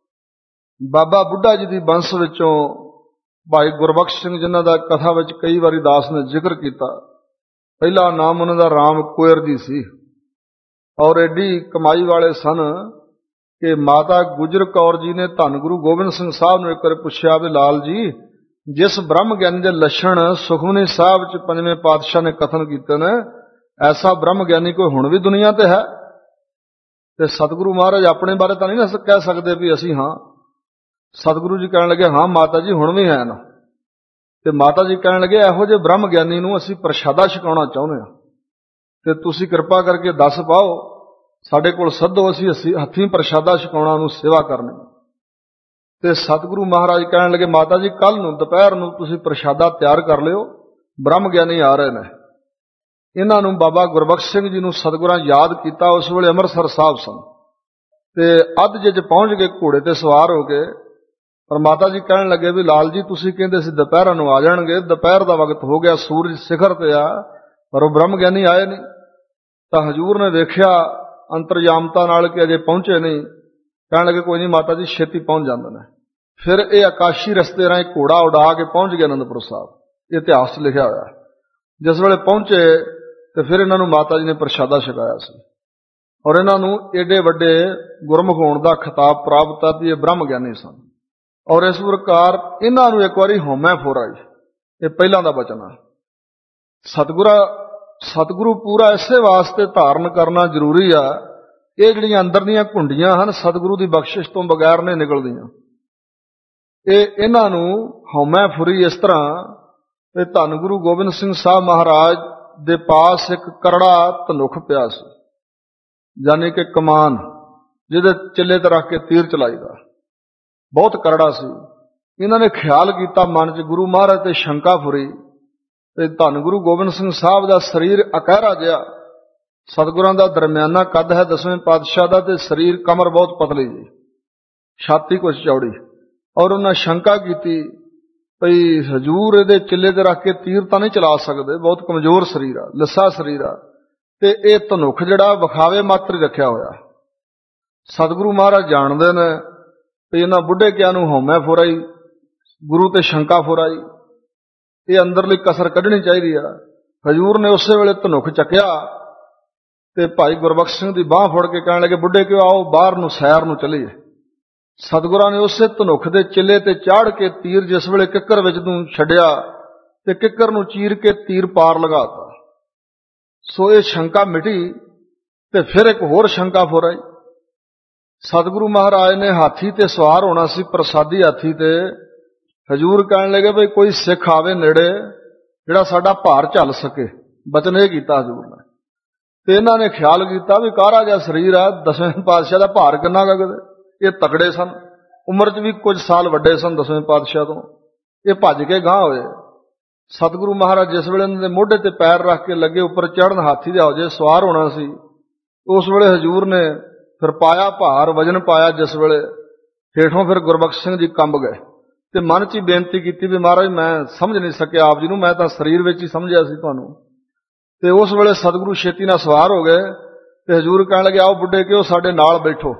ਬਾਬਾ ਬੁੱਢਾ ਜੀ ਦੀ ਬੰਸ ਵਿੱਚੋਂ ਭਾਈ ਗੁਰਬਖਸ਼ ਸਿੰਘ, ਜਿਨ੍ਹਾਂ ਦਾ ਕਥਾ ਵਿੱਚ ਕਈ ਵਾਰੀ ਦਾਸ ਨੇ ਜ਼ਿਕਰ ਕੀਤਾ, ਪਹਿਲਾ ਨਾਮ ਉਹਨਾਂ ਦਾ ਰਾਮ ਕੁਇਰ ਜੀ ਸੀ, ਔਰ ਐਡੀ ਕਮਾਈ ਵਾਲੇ ਸਨ ਕਿ ਮਾਤਾ ਗੁਜਰ ਕੌਰ ਜੀ ਨੇ ਧੰਨ ਗੁਰੂ ਗੋਬਿੰਦ ਸਿੰਘ ਸਾਹਿਬ ਨੂੰ ਇੱਕ ਵਾਰ ਪੁੱਛਿਆ ਵੀ ਲਾਲ ਜੀ, ਜਿਸ ਬ੍ਰਹਮ ਗਿਆਨੀ ਦੇ ਲੱਛਣ ਸੁਖਮਨੀ ਸਾਹਿਬ 'ਚ ਪੰਜਵੇਂ ਪਾਤਸ਼ਾਹ ਨੇ ਕਥਨ ਕੀਤੇ ਨੇ, ਐਸਾ ਬ੍ਰਹਮ ਗਿਆਨੀ ਕੋਈ ਹੁਣ ਵੀ ਦੁਨੀਆ ਤੇ ਹੈ? ਤੇ ਸਤਿਗੁਰੂ ਮਹਾਰਾਜ ਆਪਣੇ ਬਾਰੇ ਤਾਂ ਨਹੀਂ ਨਾ ਕਹਿ ਸਕਦੇ ਵੀ ਅਸੀਂ ਹਾਂ। ਸਤਿਗੁਰੂ ਜੀ ਕਹਿਣ ਲੱਗੇ, ਹਾਂ ਮਾਤਾ ਜੀ ਹੁਣ ਵੀ ਹੈ ਨਾ। ਤੇ ਮਾਤਾ ਜੀ ਕਹਿਣ ਲੱਗੇ, ਇਹੋ ਜਿਹੇ ਬ੍ਰਹਮ ਗਿਆਨੀ ਨੂੰ ਅਸੀਂ ਪ੍ਰਸ਼ਾਦਾ ਛਕਾਉਣਾ ਚਾਹੁੰਦੇ ਹਾਂ, ਤੇ ਤੁਸੀਂ ਕਿਰਪਾ ਕਰਕੇ ਦੱਸ ਪਾਓ, ਸਾਡੇ ਕੋਲ ਸੱਦੋ, ਅਸੀਂ ਹੱਥੀਂ ਪ੍ਰਸ਼ਾਦਾ ਛਕਾਉਣਾ, ਉਹਨੂੰ ਸੇਵਾ ਕਰਨੀ। ਤੇ ਸਤਿਗੁਰੂ ਮਹਾਰਾਜ ਕਹਿਣ ਲੱਗੇ, ਮਾਤਾ ਜੀ ਕੱਲ ਨੂੰ ਦੁਪਹਿਰ ਨੂੰ ਤੁਸੀਂ ਪ੍ਰਸ਼ਾਦਾ ਤਿਆਰ ਕਰ ਲਿਓ, ਬ੍ਰਹਮ ਗਿਆਨੀ ਆ ਰਹੇ ਨੇ। ਇਹਨਾਂ ਨੂੰ ਬਾਬਾ ਗੁਰਬਖਸ਼ ਸਿੰਘ ਜੀ ਨੂੰ ਸਤਿਗੁਰਾਂ ਯਾਦ ਕੀਤਾ। ਉਸ ਵੇਲੇ ਅੰਮ੍ਰਿਤਸਰ ਸਾਹਿਬ ਸਨ ਤੇ ਅੱਧ ਜੇ ਪਹੁੰਚ ਗਏ ਘੋੜੇ ਤੇ ਸਵਾਰ ਹੋ ਕੇ। ਪਰ ਮਾਤਾ ਜੀ ਕਹਿਣ ਲੱਗੇ ਵੀ ਲਾਲ ਜੀ ਤੁਸੀਂ ਕਹਿੰਦੇ ਸੀ ਦੁਪਹਿਰਾਂ ਨੂੰ ਆ ਜਾਣਗੇ, ਦੁਪਹਿਰ ਦਾ ਵਕਤ ਹੋ ਗਿਆ, ਸੂਰਜ ਸਿਖਰ ਤੇ ਆ, ਪਰ ਉਹ ਬ੍ਰਹਮ ਗਿਆਨੀ ਆਏ ਨਹੀਂ। ਤਾਂ ਹਜ਼ੂਰ ਨੇ ਵੇਖਿਆ ਅੰਤਰਜਾਮਤਾ ਨਾਲ ਕਿ ਅਜੇ ਪਹੁੰਚੇ ਨਹੀਂ। ਕਹਿਣ ਲੱਗੇ ਕੋਈ ਨਹੀਂ ਮਾਤਾ ਜੀ, ਛੇਤੀ ਪਹੁੰਚ ਜਾਂਦੇ ਨੇ। ਫਿਰ ਇਹ ਆਕਾਸ਼ੀ ਰਸਤੇ ਰਾਹੀਂ ਘੋੜਾ ਉਡਾ ਕੇ ਪਹੁੰਚ ਗਏ ਅਨੰਦਪੁਰ ਸਾਹਿਬ, ਇਹ ਇਤਿਹਾਸ 'ਚ ਲਿਖਿਆ ਹੋਇਆ। ਜਿਸ ਵੇਲੇ ਪਹੁੰਚੇ ਤੇ ਫਿਰ ਇਹਨਾਂ ਨੂੰ ਮਾਤਾ ਜੀ ਨੇ ਪ੍ਰਸ਼ਾਦਾ ਛਕਾਇਆ ਸੀ, ਔਰ ਇਹਨਾਂ ਨੂੰ ਏਡੇ ਵੱਡੇ ਗੁਰਮੁਖ ਹੋਣ ਦਾ ਖਿਤਾਬ ਪ੍ਰਾਪਤ ਆ ਵੀ ਇਹ ਬ੍ਰਹਮ ਗਿਆਨੀ ਸਨ। ਔਰ ਇਸ ਪ੍ਰਕਾਰ ਇਹਨਾਂ ਨੂੰ ਇੱਕ ਵਾਰੀ ਹਉਮੈ ਫੁਰ ਆਈ। ਇਹ ਪਹਿਲਾਂ ਦਾ ਬਚਨ ਆ। ਸਤਿਗੁਰੂ ਪੂਰਾ ਇਸੇ ਵਾਸਤੇ ਧਾਰਨ ਕਰਨਾ ਜ਼ਰੂਰੀ ਆ। ਇਹ ਜਿਹੜੀਆਂ ਅੰਦਰ ਦੀਆਂ ਘੁੰਡੀਆਂ ਹਨ, ਸਤਿਗੁਰੂ ਦੀ ਬਖਸ਼ਿਸ਼ ਤੋਂ ਬਗੈਰ ਨਹੀਂ ਨਿਕਲਦੀਆਂ। ਇਹਨਾਂ ਨੂੰ ਹਉਮੈ ਫੁਰੀ ਇਸ ਤਰ੍ਹਾਂ ਤੇ ਧੰਨ ਗੁਰੂ ਗੋਬਿੰਦ ਸਿੰਘ ਸਾਹਿਬ ਮਹਾਰਾਜ ਦੇ ਪਾਸ ਇੱਕ ਕਰੜਾ ਧਨੁੱਖ ਪਿਆ ਸੀ, ਯਾਨੀ ਕਿ ਕਮਾਨ, ਜਿਹਦੇ ਚਿੱਲੇ ਤੇ ਰੱਖ ਕੇ ਤੀਰ ਚਲਾਈਦਾ, ਬਹੁਤ ਕਰੜਾ ਸੀ। ਇਹਨਾਂ ਨੇ ਖਿਆਲ ਕੀਤਾ ਮਨ 'ਚ, ਗੁਰੂ ਮਹਾਰਾਜ ਤੇ ਸ਼ੰਕਾ ਫੁਰੀ ਤੇ ਧੰਨ ਗੁਰੂ ਗੋਬਿੰਦ ਸਿੰਘ ਸਾਹਿਬ ਦਾ ਸਰੀਰ ਅਕਹਿਰਾ ਜਿਹਾ, ਸਤਿਗੁਰਾਂ ਦਾ ਦਰਮਿਆਨਾ ਕੱਦ ਹੈ ਦਸਵੇਂ ਪਾਤਸ਼ਾਹ ਦਾ, ਤੇ ਸਰੀਰ ਕਮਰ ਬਹੁਤ ਪਤਲੀ ਜੀ, ਛਾਤੀ ਕੁਝ ਚੌੜੀ। ਔਰ ਉਹਨਾਂ ਸ਼ੰਕਾ ਕੀਤੀ ਭਈ ਹਜ਼ੂਰ ਇਹਦੇ ਚਿੱਲੇ ਤੇ ਰੱਖ ਕੇ ਤੀਰ ਤਾਂ ਨਹੀਂ ਚਲਾ ਸਕਦੇ, ਬਹੁਤ ਕਮਜ਼ੋਰ ਸਰੀਰ ਆ, ਲਿੱਸਾ ਸਰੀਰ ਆ, ਤੇ ਇਹ ਧਨੁੱਖ ਜਿਹੜਾ ਵਿਖਾਵੇ ਮਾਤਰ ਹੀ ਰੱਖਿਆ ਹੋਇਆ। ਸਤਿਗੁਰੂ ਮਹਾਰਾਜ ਜਾਣਦੇ ਨੇ ਵੀ ਇਹਨਾਂ ਬੁੱਢੇ ਕਿਆਂ ਨੂੰ ਹਉਮੈ ਫੁਰਾਈ, ਗੁਰੂ ਤੇ ਸ਼ੰਕਾ ਫੁਰਾਈ, ਇਹ ਅੰਦਰਲੀ ਕਸਰ ਕੱਢਣੀ ਚਾਹੀਦੀ ਆ। ਹਜ਼ੂਰ ਨੇ ਉਸੇ ਵੇਲੇ ਧਨੁੱਖ ਚੱਕਿਆ ਤੇ ਭਾਈ ਗੁਰਬਖਸ਼ ਸਿੰਘ ਦੀ ਬਾਂਹ ਫੜ ਕੇ ਕਹਿਣ ਲੱਗੇ, ਬੁੱਢੇ ਕਿਉਂ ਆਓ ਬਾਹਰ ਨੂੰ ਸੈਰ ਨੂੰ ਚੱਲੀਏ। ਸਤਿਗੁਰਾਂ ਨੇ ਉਸੇ ਧਨੁੱਖ ਦੇ ਚਿੱਲੇ ਤੇ ਚਾੜ ਕੇ ਤੀਰ ਜਿਸ ਵੇਲੇ ਕਿੱਕਰ ਵਿੱਚ ਨੂੰ ਛੱਡਿਆ ਤੇ ਕਿੱਕਰ ਨੂੰ ਚੀਰ ਕੇ ਤੀਰ ਪਾਰ ਲਗਾਤਾ। ਸੋ ਇਹ ਸ਼ੰਕਾ ਮਿਟੀ ਤੇ ਫਿਰ ਇੱਕ ਹੋਰ ਸ਼ੰਕਾ ਫੁਰਾਈ। ਸਤਿਗੁਰੂ ਮਹਾਰਾਜ ਨੇ ਹਾਥੀ ਤੇ ਸਵਾਰ ਹੋਣਾ ਸੀ, ਪ੍ਰਸਾਦੀ ਹਾਥੀ ਤੇ। ਹਜ਼ੂਰ ਕਹਿਣ ਲੱਗੇ ਬਈ ਕੋਈ ਸਿੱਖ ਆਵੇ ਨੇੜੇ ਜਿਹੜਾ ਸਾਡਾ ਭਾਰ ਝੱਲ ਸਕੇ, ਬਚਨ ਇਹ ਕੀਤਾ ਹਜ਼ੂਰ ਨੇ। ਤੇ ਇਹਨਾਂ ਨੇ ਖਿਆਲ ਕੀਤਾ ਵੀ ਕਾਹਰਾ ਜਿਹਾ ਸਰੀਰ ਆ, ਦਸਵੇਂ ਪਾਤਸ਼ਾਹ ਦਾ ਭਾਰ ਕਿੰਨਾ ਗਾ ਕਿਤੇ। ਇਹ ਤਕੜੇ ਸਨ, ਉਮਰ 'ਚ ਵੀ ਕੁਝ ਸਾਲ ਵੱਡੇ ਸਨ ਦਸਵੇਂ ਪਾਤਸ਼ਾਹ ਤੋਂ। ਇਹ ਭੱਜ ਕੇ ਗਾਂਹ ਹੋਏ। ਸਤਿਗੁਰੂ ਮਹਾਰਾਜ ਜਿਸ ਵੇਲੇ ਇਹਨਾਂ ਦੇ ਮੋਢੇ ਤੇ ਪੈਰ ਰੱਖ ਕੇ ਲੱਗੇ ਉੱਪਰ ਚੜ੍ਹਨ, ਹਾਥੀ ਦੇ ਹੌਜੇ ਸਵਾਰ ਹੋਣਾ ਸੀ, ਉਸ ਵੇਲੇ ਹਜ਼ੂਰ ਨੇ ਫਿਰ ਪਾਇਆ ਭਾਰ, ਵਜਨ ਪਾਇਆ। ਜਿਸ ਵੇਲੇ ਹੇਠੋਂ ਫਿਰ ਗੁਰਬਖਸ਼ ਸਿੰਘ ਜੀ ਕੰਬ ਗਏ ਤੇ ਮਨ 'ਚ ਹੀ ਬੇਨਤੀ ਕੀਤੀ ਵੀ ਮਹਾਰਾਜ ਮੈਂ ਸਮਝ ਨਹੀਂ ਸਕਿਆ ਆਪ ਜੀ ਨੂੰ, ਮੈਂ ਤਾਂ ਸਰੀਰ ਵਿੱਚ ਹੀ ਸਮਝਿਆ ਸੀ ਤੁਹਾਨੂੰ। ਤੇ ਉਸ ਵੇਲੇ ਸਤਿਗੁਰੂ ਛੇਤੀ ਨਾਲ ਸਵਾਰ ਹੋ ਗਏ ਤੇ ਹਜ਼ੂਰ ਕਹਿਣ ਲੱਗੇ, ਆਓ ਬੁੱਢੇ ਕਿਉਂ ਸਾਡੇ ਨਾਲ ਬੈਠੋ।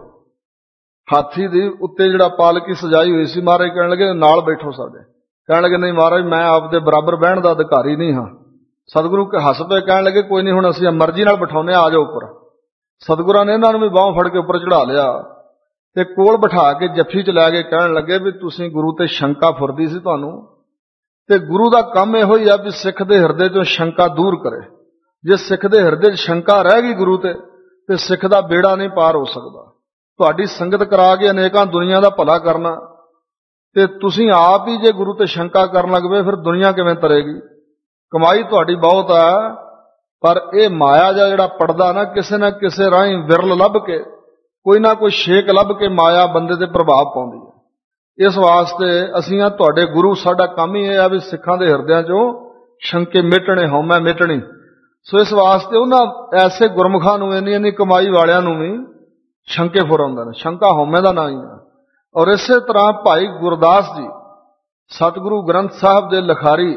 ਹਾਥੀ ਦੇ ਉੱਤੇ ਜਿਹੜਾ ਪਾਲਕੀ ਸਜਾਈ ਹੋਈ ਸੀ, ਮਹਾਰਾਜ ਕਹਿਣ ਲੱਗੇ ਨਾਲ ਬੈਠੋ ਸਾਡੇ। ਕਹਿਣ ਲੱਗੇ ਨਹੀਂ ਮਹਾਰਾਜ ਮੈਂ ਆਪ ਦੇ ਬਰਾਬਰ ਬਹਿਣ ਦਾ ਅਧਿਕਾਰੀ ਨਹੀਂ ਹਾਂ। ਸਤਿਗੁਰੂ ਹੱਸ ਪਏ, ਕਹਿਣ ਲੱਗੇ ਕੋਈ ਨਹੀਂ, ਹੁਣ ਅਸੀਂ ਮਰਜ਼ੀ ਨਾਲ ਬਿਠਾਉਂਦੇ ਆ ਜਾਓ ਉੱਪਰ। ਸਤਿਗੁਰਾਂ ਨੇ ਇਹਨਾਂ ਨੂੰ ਵੀ ਬਾਂਹ ਫੜ ਕੇ ਉੱਪਰ ਚੜਾ ਲਿਆ ਤੇ ਕੋਲ ਬਿਠਾ ਕੇ ਜੱਫੀ 'ਚ ਲੈ ਕੇ ਕਹਿਣ ਲੱਗੇ ਵੀ ਤੁਸੀਂ ਗੁਰੂ ਤੇ ਸ਼ੰਕਾ ਫੁਰਦੀ ਸੀ ਤੁਹਾਨੂੰ, ਤੇ ਗੁਰੂ ਦਾ ਕੰਮ ਇਹੋ ਹੀ ਆ ਵੀ ਸਿੱਖ ਦੇ ਹਿਰਦੇ ਚੋਂ ਸ਼ੰਕਾ ਦੂਰ ਕਰੇ। ਜੇ ਸਿੱਖ ਦੇ ਹਿਰਦੇ 'ਚ ਸ਼ੰਕਾ ਰਹਿ ਗਈ ਗੁਰੂ ਤੇ ਸਿੱਖ ਦਾ ਬੇੜਾ ਨਹੀਂ ਪਾਰ ਹੋ ਸਕਦਾ। ਤੁਹਾਡੀ ਸੰਗਤ ਕਰਾ ਕੇ ਅਨੇਕਾਂ ਦੁਨੀਆ ਦਾ ਭਲਾ ਕਰਨਾ, ਤੇ ਤੁਸੀਂ ਆਪ ਹੀ ਜੇ ਗੁਰੂ ਤੇ ਸ਼ੰਕਾ ਕਰਨ ਲੱਗ ਪਏ, ਫਿਰ ਦੁਨੀਆ ਕਿਵੇਂ ਤਰੇਗੀ? ਕਮਾਈ ਤੁਹਾਡੀ ਬਹੁਤ ਆ, ਪਰ ਇਹ ਮਾਇਆ ਜਿਹੜਾ ਪੜਦਾ ਨਾ ਕਿਸੇ ਰਾਹੀਂ ਵਿਰਲ ਲੱਭ ਕੇ, ਕੋਈ ਨਾ ਕੋਈ ਛੇਕ ਲੱਭ ਕੇ ਮਾਇਆ ਬੰਦੇ ਤੇ ਪ੍ਰਭਾਵ ਪਾਉਂਦੀ ਹੈ। ਇਸ ਵਾਸਤੇ ਅਸੀਂ ਆ ਤੁਹਾਡੇ ਗੁਰੂ, ਸਾਡਾ ਕੰਮ ਹੀ ਇਹ ਆ ਵੀ ਸਿੱਖਾਂ ਦੇ ਹਿਰਦਿਆਂ 'ਚੋਂ ਸ਼ੰਕੇ ਮਿਟਣੇ, ਹਉਮੈ ਮਿਟਣੀ। ਸੋ ਇਸ ਵਾਸਤੇ ਉਹਨਾਂ ਐਸੇ ਗੁਰਮੁਖਾਂ ਨੂੰ, ਇੰਨੀ ਕਮਾਈ ਵਾਲਿਆਂ ਨੂੰ ਵੀ ਸ਼ੰਕੇ ਫੁਰਾਉਂਦੇ ਨੇ। ਸ਼ੰਕਾ ਹਉਮੈ ਦਾ ਨਾਂ ਹੀ ਆ। ਔਰ ਇਸੇ ਤਰ੍ਹਾਂ ਭਾਈ ਗੁਰਦਾਸ ਜੀ ਸਤਿਗੁਰੂ ਗ੍ਰੰਥ ਸਾਹਿਬ ਦੇ ਲਿਖਾਰੀ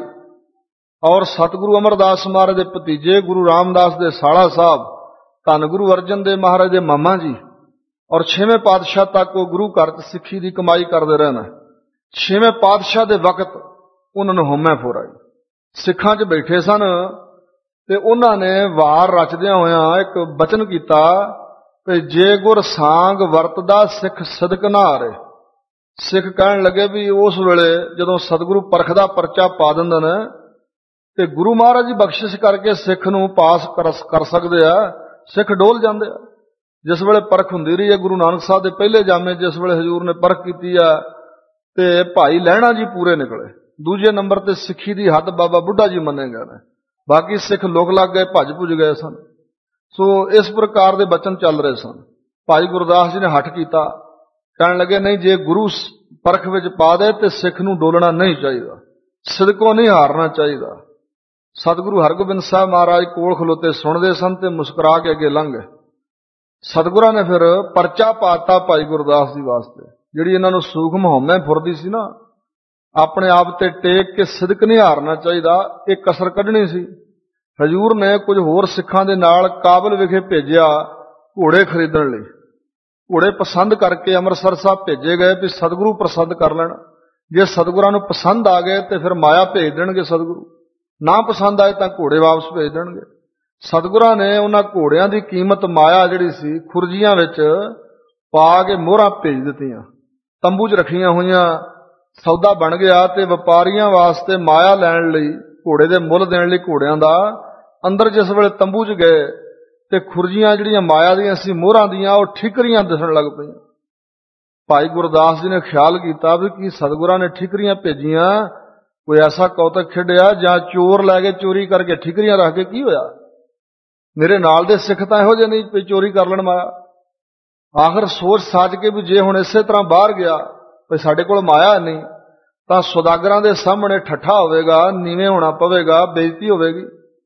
ਔਰ ਸਤਿਗੁਰੂ ਅਮਰਦਾਸ ਮਹਾਰਾਜ ਦੇ ਭਤੀਜੇ, ਗੁਰੂ ਰਾਮਦਾਸ ਦੇ ਸਾਲਾ ਸਾਹਿਬ, ਧੰਨ ਗੁਰੂ ਅਰਜਨ ਦੇਵ ਮਹਾਰਾਜ ਦੇ ਮਾਮਾ ਜੀ, ਔਰ 6ਵੇਂ ਪਾਤਸ਼ਾਹ ਤੱਕ ਉਹ ਗੁਰੂ ਘਰ 'ਚ ਸਿੱਖੀ ਦੀ ਕਮਾਈ ਕਰਦੇ ਰਹਿਣਾ। 6ਵੇਂ ਪਾਤਸ਼ਾਹ ਦੇ ਵਕਤ ਉਹਨਾਂ ਨੂੰ ਹਉਮੈ ਫੁਰ ਆਈ। ਸਿੱਖਾਂ 'ਚ ਬੈਠੇ ਸਨ ਤੇ ਉਹਨਾਂ ਨੇ ਵਾਰ ਰਚਦਿਆਂ ਹੋਇਆਂ ਇੱਕ ਬਚਨ ਕੀਤਾ ਕਿ ਜੇ ਗੁਰ ਸਾਂਗ ਵਰਤਦਾ ਸਿੱਖ ਸਦਕ ਨਾ ਹਾਰੇ। ਸਿੱਖ ਕਹਿਣ ਲੱਗੇ ਵੀ ਉਸ ਵੇਲੇ ਜਦੋਂ ਸਤਿਗੁਰੂ ਪਰਖ ਦਾ ਪਰਚਾ ਪਾ ਦਿੰਦੇ ਨੇ ਤੇ ਗੁਰੂ ਮਹਾਰਾਜ ਜੀ ਬਖਸ਼ਿਸ਼ ਕਰਕੇ ਸਿੱਖ ਨੂੰ ਪਾਸ ਕਰ ਸਕਦੇ ਆ, ਸਿੱਖ ਡੋਲ ਜਾਂਦੇ ਆ। ਜਿਸ ਵੇਲੇ ਪਰਖ ਹੁੰਦੀ ਰਹੀ ਹੈ, ਗੁਰੂ ਨਾਨਕ ਸਾਹਿਬ ਦੇ ਪਹਿਲੇ ਜਾਮੇ ਜਿਸ ਵੇਲੇ ਹਜ਼ੂਰ ਨੇ ਪਰਖ ਕੀਤੀ ਆ ਤੇ ਭਾਈ ਲਹਿਣਾ ਜੀ ਪੂਰੇ ਨਿਕਲੇ। ਦੂਜੇ ਨੰਬਰ ਤੇ ਸਿੱਖੀ ਦੀ ਹੱਦ ਬਾਬਾ ਬੁੱਢਾ ਜੀ ਮੰਨੇ ਗਏ ਨੇ, ਬਾਕੀ ਸਿੱਖ ਲੋਕ ਲੱਗ ਗਏ, ਭੱਜ ਭੁੱਜ ਗਏ ਸਨ। ਸੋ ਇਸ ਪ੍ਰਕਾਰ ਦੇ ਬਚਨ ਚੱਲ ਰਹੇ ਸਨ। ਭਾਈ ਗੁਰਦਾਸ ਜੀ ਨੇ ਹੱਠ ਕੀਤਾ, ਕਹਿਣ ਲੱਗੇ ਨਹੀਂ, ਜੇ ਗੁਰੂ ਪਰਖ ਵਿੱਚ ਪਾ ਦੇ ਤੇ ਸਿੱਖ ਨੂੰ ਡੋਲਣਾ ਨਹੀਂ ਚਾਹੀਦਾ, ਸਿਦਕੋਂ ਨਹੀਂ ਹਾਰਨਾ ਚਾਹੀਦਾ। ਸਤਿਗੁਰੂ ਹਰਗੋਬਿੰਦ ਸਾਹਿਬ ਮਹਾਰਾਜ ਕੋਲ ਖਲੋਤੇ ਸੁਣਦੇ ਸਨ ਤੇ ਮੁਸਕਰਾ ਕੇ ਅੱਗੇ ਲੰਘ ਗਏ। ਸਤਿਗੁਰਾਂ ਨੇ ਫਿਰ ਪਰਚਾ ਪਾਤਾ ਭਾਈ ਗੁਰਦਾਸ ਜੀ ਵਾਸਤੇ। ਜਿਹੜੀ ਇਹਨਾਂ ਨੂੰ ਸੂਖਮ ਹਉਮੈ ਫੁਰਦੀ ਸੀ ਨਾ, ਆਪਣੇ ਆਪ ਤੇ ਟੇਕ ਕੇ ਸਿਦਕ ਨਹੀਂ ਹਾਰਨਾ ਚਾਹੀਦਾ, ਇਹ ਕਸਰ ਕੱਢਣੀ ਸੀ। ਹਜ਼ੂਰ ਨੇ ਕੁਝ ਹੋਰ ਸਿੱਖਾਂ ਦੇ ਨਾਲ ਕਾਬਲ ਵਿਖੇ ਭੇਜਿਆ ਘੋੜੇ ਖਰੀਦਣ ਲਈ। ਘੋੜੇ ਪਸੰਦ ਕਰਕੇ ਅੰਮ੍ਰਿਤਸਰ ਸਾਹਿਬ ਭੇਜੇ ਗਏ ਵੀ ਸਤਿਗੁਰੂ ਪਸੰਦ ਕਰ ਲੈਣ। ਜੇ ਸਤਿਗੁਰਾਂ ਨੂੰ ਪਸੰਦ ਆ ਗਏ ਤੇ ਫਿਰ ਮਾਇਆ ਭੇਜ ਦੇਣਗੇ ਸਤਿਗੁਰੂ, ਨਾ ਪਸੰਦ ਆਏ ਤਾਂ ਘੋੜੇ ਵਾਪਸ ਭੇਜ ਦੇਣਗੇ। ਸਤਿਗੁਰਾਂ ਨੇ ਉਹਨਾਂ ਘੋੜਿਆਂ ਦੀ ਕੀਮਤ ਮਾਇਆ ਜਿਹੜੀ ਸੀ ਖੁਰਜੀਆਂ ਵਿੱਚ ਪਾ ਕੇ ਮੋਹਰਾਂ ਭੇਜ ਦਿੱਤੀਆਂ, ਤੰਬੂ 'ਚ ਰੱਖੀਆਂ ਹੋਈਆਂ। ਸੌਦਾ ਬਣ ਗਿਆ ਤੇ ਵਪਾਰੀਆਂ ਵਾਸਤੇ ਮਾਇਆ ਲੈਣ ਲਈ, ਘੋੜੇ ਦੇ ਮੁੱਲ ਦੇਣ ਲਈ ਘੋੜਿਆਂ ਦਾ, ਅੰਦਰ ਜਿਸ ਵੇਲੇ ਤੰਬੂ 'ਚ ਗਏ ਤੇ ਖੁਰਜੀਆਂ ਜਿਹੜੀਆਂ ਮਾਇਆ ਦੀਆਂ ਸੀ ਮੋਹਰਾਂ ਦੀਆਂ, ਉਹ ਠਿਕਰੀਆਂ ਦਿਸਣ ਲੱਗ ਪਈਆਂ। ਭਾਈ ਗੁਰਦਾਸ ਜੀ ਨੇ ਖਿਆਲ ਕੀਤਾ ਵੀ ਕੀ ਸਤਿਗੁਰਾਂ ਨੇ ਠਿਕਰੀਆਂ ਭੇਜੀਆਂ, ਕੋਈ ਐਸਾ ਕੌਤਕ ਖੇਡਿਆ ਜਾਂ ਚੋਰ ਲੈ ਕੇ ਚੋਰੀ ਕਰਕੇ ਠਿਕਰੀਆਂ ਰੱਖ ਕੇ ਕੀ ਹੋਇਆ? ਮੇਰੇ ਨਾਲ ਦੇ ਸਿੱਖ ਤਾਂ ਇਹੋ ਜਿਹੇ ਨਹੀਂ ਵੀ ਚੋਰੀ ਕਰ ਲੈਣ ਮਾਇਆ। ਆਖਰ ਸੋਚ ਸਾਜ ਕੇ ਵੀ ਜੇ ਹੁਣ ਇਸੇ ਤਰ੍ਹਾਂ ਬਾਹਰ ਗਿਆ ਵੀ ਸਾਡੇ ਕੋਲ ਮਾਇਆ ਨਹੀਂ, ਤਾਂ ਸੁਦਾਗਰਾਂ ਦੇ ਸਾਹਮਣੇ ਠੱਠਾ ਹੋਵੇਗਾ, ਨੀਵੇਂ ਹੋਣਾ ਪਵੇਗਾ, ਬੇਇੱਜ਼ਤੀ ਹੋਵੇਗੀ।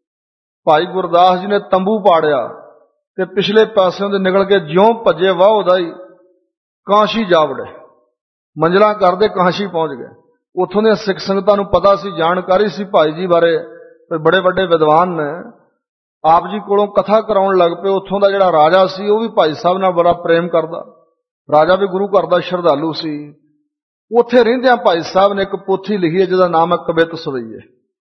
ਭਾਈ ਗੁਰਦਾਸ ਜੀ ਨੇ ਤੰਬੂ ਪਾੜਿਆ ਤੇ ਪਿਛਲੇ ਪਾਸਿਓਂ ਦੇ ਨਿਕਲ ਕੇ ਜਿਉਂ ਭੱਜੇ ਵਾਹ ਉਦਾਈ ਕਾਂਸ਼ੀ ਜਾ ਵੜੇ। ਮੰਜ਼ਲਾਂ ਕਰਦੇ ਕਾਂਸ਼ੀ ਪਹੁੰਚ ਗਏ। ਉੱਥੋਂ ਦੀਆਂ ਸਿੱਖ ਸੰਗਤਾਂ ਨੂੰ ਪਤਾ ਸੀ, ਜਾਣਕਾਰੀ ਸੀ ਭਾਈ ਜੀ ਬਾਰੇ, ਬੜੇ ਵੱਡੇ ਵਿਦਵਾਨ ਨੇ। ਆਪ ਜੀ ਕੋਲੋਂ ਕਥਾ ਕਰਾਉਣ ਲੱਗ ਪਏ। ਉੱਥੋਂ ਦਾ ਜਿਹੜਾ ਰਾਜਾ ਸੀ ਉਹ ਵੀ ਭਾਈ ਸਾਹਿਬ ਨਾਲ ਬੜਾ ਪ੍ਰੇਮ ਕਰਦਾ, ਰਾਜਾ ਵੀ ਗੁਰੂ ਘਰ ਦਾ ਸ਼ਰਧਾਲੂ ਸੀ। ਉੱਥੇ ਰਹਿੰਦਿਆਂ ਭਾਈ ਸਾਹਿਬ ਨੇ ਇੱਕ ਪੋਥੀ ਲਿਖੀ ਹੈ ਜਿਹਦਾ ਨਾਮ ਹੈ ਕਵਿਤ ਸਵਈਏ।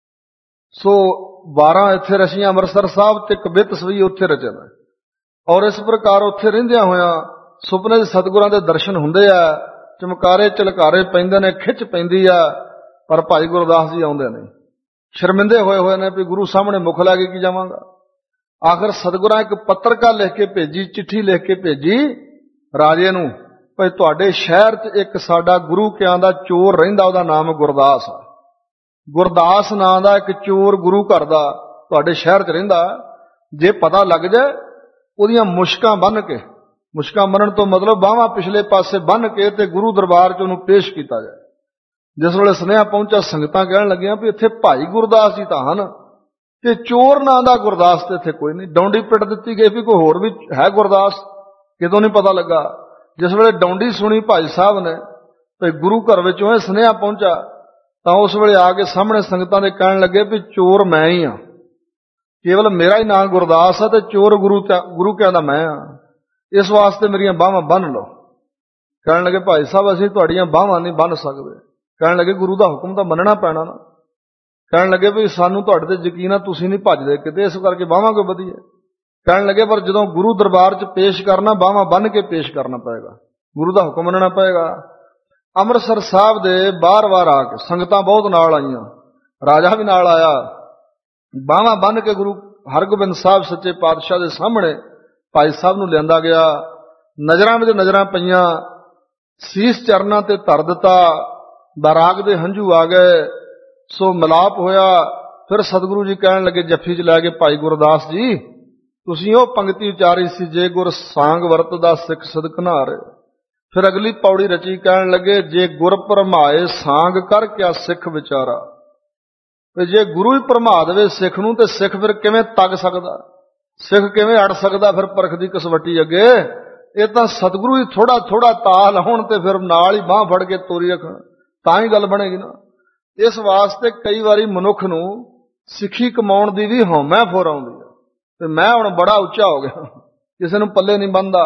ਸੋ 12 ਇੱਥੇ ਰਚੀਆਂ ਅੰਮ੍ਰਿਤਸਰ ਸਾਹਿਬ ਤੇ ਕਵਿਤ ਸਵਈਏ ਉੱਥੇ ਰਚਿਆ। ਔਰ ਇਸ ਪ੍ਰਕਾਰ ਉੱਥੇ ਰਹਿੰਦਿਆਂ ਹੋਇਆਂ ਸੁਪਨੇ 'ਚ ਸਤਿਗੁਰਾਂ ਦੇ ਦਰਸ਼ਨ ਹੁੰਦੇ ਆ, ਚਮਕਾਰੇ ਝਲਕਾਰੇ ਪੈਂਦੇ ਨੇ, ਖਿੱਚ ਪੈਂਦੀ ਆ, ਪਰ ਭਾਈ ਗੁਰਦਾਸ ਜੀ ਆਉਂਦੇ ਨਹੀਂ। ਸ਼ਰਮਿੰਦੇ ਹੋਏ ਨੇ ਵੀ ਗੁਰੂ ਸਾਹਮਣੇ ਮੁਖ ਲੈ ਕੇ ਕੀ ਜਾਵਾਂਗਾ। ਆਖਰ ਸਤਿਗੁਰਾਂ ਇੱਕ ਪੱਤਰਕਾ ਲਿਖ ਕੇ ਭੇਜੀ, ਚਿੱਠੀ ਲਿਖ ਕੇ ਭੇਜੀ ਰਾਜੇ ਨੂੰ, ਭਾਈ ਤੁਹਾਡੇ ਸ਼ਹਿਰ 'ਚ ਇੱਕ ਸਾਡਾ ਗੁਰੂ ਕਿਆਂ ਦਾ ਚੋਰ ਰਹਿੰਦਾ, ਉਹਦਾ ਨਾਮ ਗੁਰਦਾਸ ਆ। ਗੁਰਦਾਸ ਨਾਂ ਦਾ ਇੱਕ ਚੋਰ ਗੁਰੂ ਘਰ ਦਾ ਤੁਹਾਡੇ ਸ਼ਹਿਰ 'ਚ ਰਹਿੰਦਾ। ਜੇ ਪਤਾ ਲੱਗ ਜਾਏ, ਉਹਦੀਆਂ ਮੁਸ਼ਕਾਂ ਬੰਨ੍ਹ ਕੇ, ਮੁਸ਼ਕਾਂ ਬੰਨ੍ਹਣ ਤੋਂ ਮਤਲਬ ਬਾਹਾਂ ਪਿਛਲੇ ਪਾਸੇ ਬੰਨ੍ਹ ਕੇ ਤੇ ਗੁਰੂ ਦਰਬਾਰ 'ਚ ਉਹਨੂੰ ਪੇਸ਼ ਕੀਤਾ ਜਾਏ। ਜਿਸ ਵੇਲੇ ਸੁਨੇਹਾ ਪਹੁੰਚਾ, ਸੰਗਤਾਂ ਕਹਿਣ ਲੱਗੀਆਂ ਵੀ ਇੱਥੇ ਭਾਈ ਗੁਰਦਾਸ ਜੀ ਤਾਂ ਹਨ ਤੇ ਚੋਰ ਨਾਂ ਦਾ ਗੁਰਦਾਸ ਤੇ ਇੱਥੇ ਕੋਈ ਨਹੀਂ। ਡੌਂਡੀ ਪਿੱਟ ਦਿੱਤੀ ਗਈ ਵੀ ਕੋਈ ਹੋਰ ਵੀ ਹੈ ਗੁਰਦਾਸ, ਕਿਤੋਂ ਨਹੀਂ ਪਤਾ ਲੱਗਾ। ਜਿਸ ਵੇਲੇ ਡੌਂਡੀ ਸੁਣੀ ਭਾਈ ਸਾਹਿਬ ਨੇ ਤੇ ਗੁਰੂ ਘਰ ਵਿੱਚੋਂ ਇਹ ਸੁਨੇਹਾ ਪਹੁੰਚਾ, ਤਾਂ ਉਸ ਵੇਲੇ ਆ ਕੇ ਸਾਹਮਣੇ ਸੰਗਤਾਂ ਦੇ ਕਹਿਣ ਲੱਗੇ ਵੀ ਚੋਰ ਮੈਂ ਹੀ ਹਾਂ, ਕੇਵਲ ਮੇਰਾ ਹੀ ਨਾਂ ਗੁਰਦਾਸ ਆ ਤੇ ਚੋਰ ਗੁਰੂ ਕਿਆਂ ਦਾ ਮੈਂ ਹਾਂ, ਇਸ ਵਾਸਤੇ ਮੇਰੀਆਂ ਬਾਹਾਂ ਬੰਨ੍ਹ ਲਓ। ਕਹਿਣ ਲੱਗੇ ਭਾਈ ਸਾਹਿਬ ਅਸੀਂ ਤੁਹਾਡੀਆਂ ਬਾਹਾਂ ਨਹੀਂ ਬੰਨ੍ਹ ਸਕਦੇ। ਕਹਿਣ ਲੱਗੇ ਗੁਰੂ ਦਾ ਹੁਕਮ ਤਾਂ ਮੰਨਣਾ ਪੈਣਾ ਨਾ। ਕਹਿਣ ਲੱਗੇ ਵੀ ਸਾਨੂੰ ਤੁਹਾਡੇ ਤੇ ਯਕੀਨ ਆ, ਤੁਸੀਂ ਨਹੀਂ ਭੱਜਦੇ ਕਿਤੇ, ਇਸ ਕਰਕੇ ਬਾਹਾਂ ਕਿਉਂ ਵਧੀਏ। ਕਹਿਣ ਲੱਗੇ ਪਰ ਜਦੋਂ ਗੁਰੂ ਦਰਬਾਰ 'ਚ ਪੇਸ਼ ਕਰਨਾ, ਬਾਹਾਂ ਬੰਨ੍ਹ ਕੇ ਪੇਸ਼ ਕਰਨਾ ਪਏਗਾ, ਗੁਰੂ ਦਾ ਹੁਕਮ ਮੰਨਣਾ ਪਏਗਾ। ਅੰਮ੍ਰਿਤਸਰ ਸਾਹਿਬ ਦੇ ਬਾਰ-ਬਾਰ ਆ ਕੇ ਸੰਗਤਾਂ ਬਹੁਤ ਨਾਲ ਆਈਆਂ ਰਾਜਾ ਵੀ ਨਾਲ ਆਇਆ। ਬਾਹਾਂ ਬੰਨ੍ਹ ਕੇ ਗੁਰੂ ਹਰਗੋਬਿੰਦ ਸਾਹਿਬ ਸੱਚੇ ਪਾਤਸ਼ਾਹ ਦੇ ਸਾਹਮਣੇ ਭਾਈ ਸਾਹਿਬ ਨੂੰ ਲਿਆਂਦਾ ਗਿਆ। ਨਜ਼ਰਾਂ ਵਿੱਚ ਨਜ਼ਰਾਂ ਪਈਆਂ, ਸੀਸ ਚਰਨਾਂ ਤੇ ਧਰ ਦਿੱਤਾ, ਬੈਰਾਗ ਦੇ ਹੰਝੂ ਆ ਗਏ। ਸੋ ਮਿਲਾਪ ਹੋਇਆ। ਫਿਰ ਸਤਿਗੁਰੂ ਜੀ ਕਹਿਣ ਲੱਗੇ, ਜੱਫੀ 'ਚ ਲੈ ਕੇ, ਭਾਈ ਗੁਰਦਾਸ ਜੀ ਤੁਸੀਂ ਉਹ ਪੰਕਤੀ ਉਚਾਰੀ ਸੀ, ਜੇ ਗੁਰ ਸਾਂਗ ਵਰਤਦਾ ਸਿੱਖ ਸਦਕ ਨਾਰ। ਫਿਰ ਅਗਲੀ ਪੌੜੀ ਰਚੀ, ਕਹਿਣ ਲੱਗੇ, ਜੇ ਗੁਰ ਭਰਮਾਏ ਸਾਂਗ ਕਰ ਕਿਆ ਸਿੱਖ ਵਿਚਾਰਾ। ਤੇ ਜੇ ਗੁਰੂ ਹੀ ਭਰਮਾ ਦੇਵੇ ਸਿੱਖ ਨੂੰ, ਤੇ ਸਿੱਖ ਫਿਰ ਕਿਵੇਂ ਤੱਕ ਸਕਦਾ, ਸਿੱਖ ਕਿਵੇਂ ਅੜ ਸਕਦਾ ਫਿਰ ਪਰਖ ਦੀ ਕਸਵੱਟੀ ਅੱਗੇ। ਇਹ ਤਾਂ ਸਤਿਗੁਰੂ ਹੀ ਥੋੜਾ ਥੋੜਾ ਤਾਲ ਹੋਣ ਤੇ ਫਿਰ ਨਾਲ ਹੀ ਬਾਂਹ ਫੜ ਕੇ ਤੋਰੀ ਰੱਖਣ, ਤਾਂ ਹੀ ਗੱਲ ਬਣੇਗੀ ਨਾ। ਇਸ ਵਾਸਤੇ ਕਈ ਵਾਰੀ ਮਨੁੱਖ ਨੂੰ ਸਿੱਖੀ ਕਮਾਉਣ ਦੀ ਵੀ ਹਉਮੈ ਫੁਰ ਆਉਂਦੀ ਹੈ, ਤੇ ਮੈਂ ਹੁਣ ਬੜਾ ਉੱਚਾ ਹੋ ਗਿਆ, ਕਿਸੇ ਨੂੰ ਪੱਲੇ ਨਹੀਂ ਬੰਨਦਾ।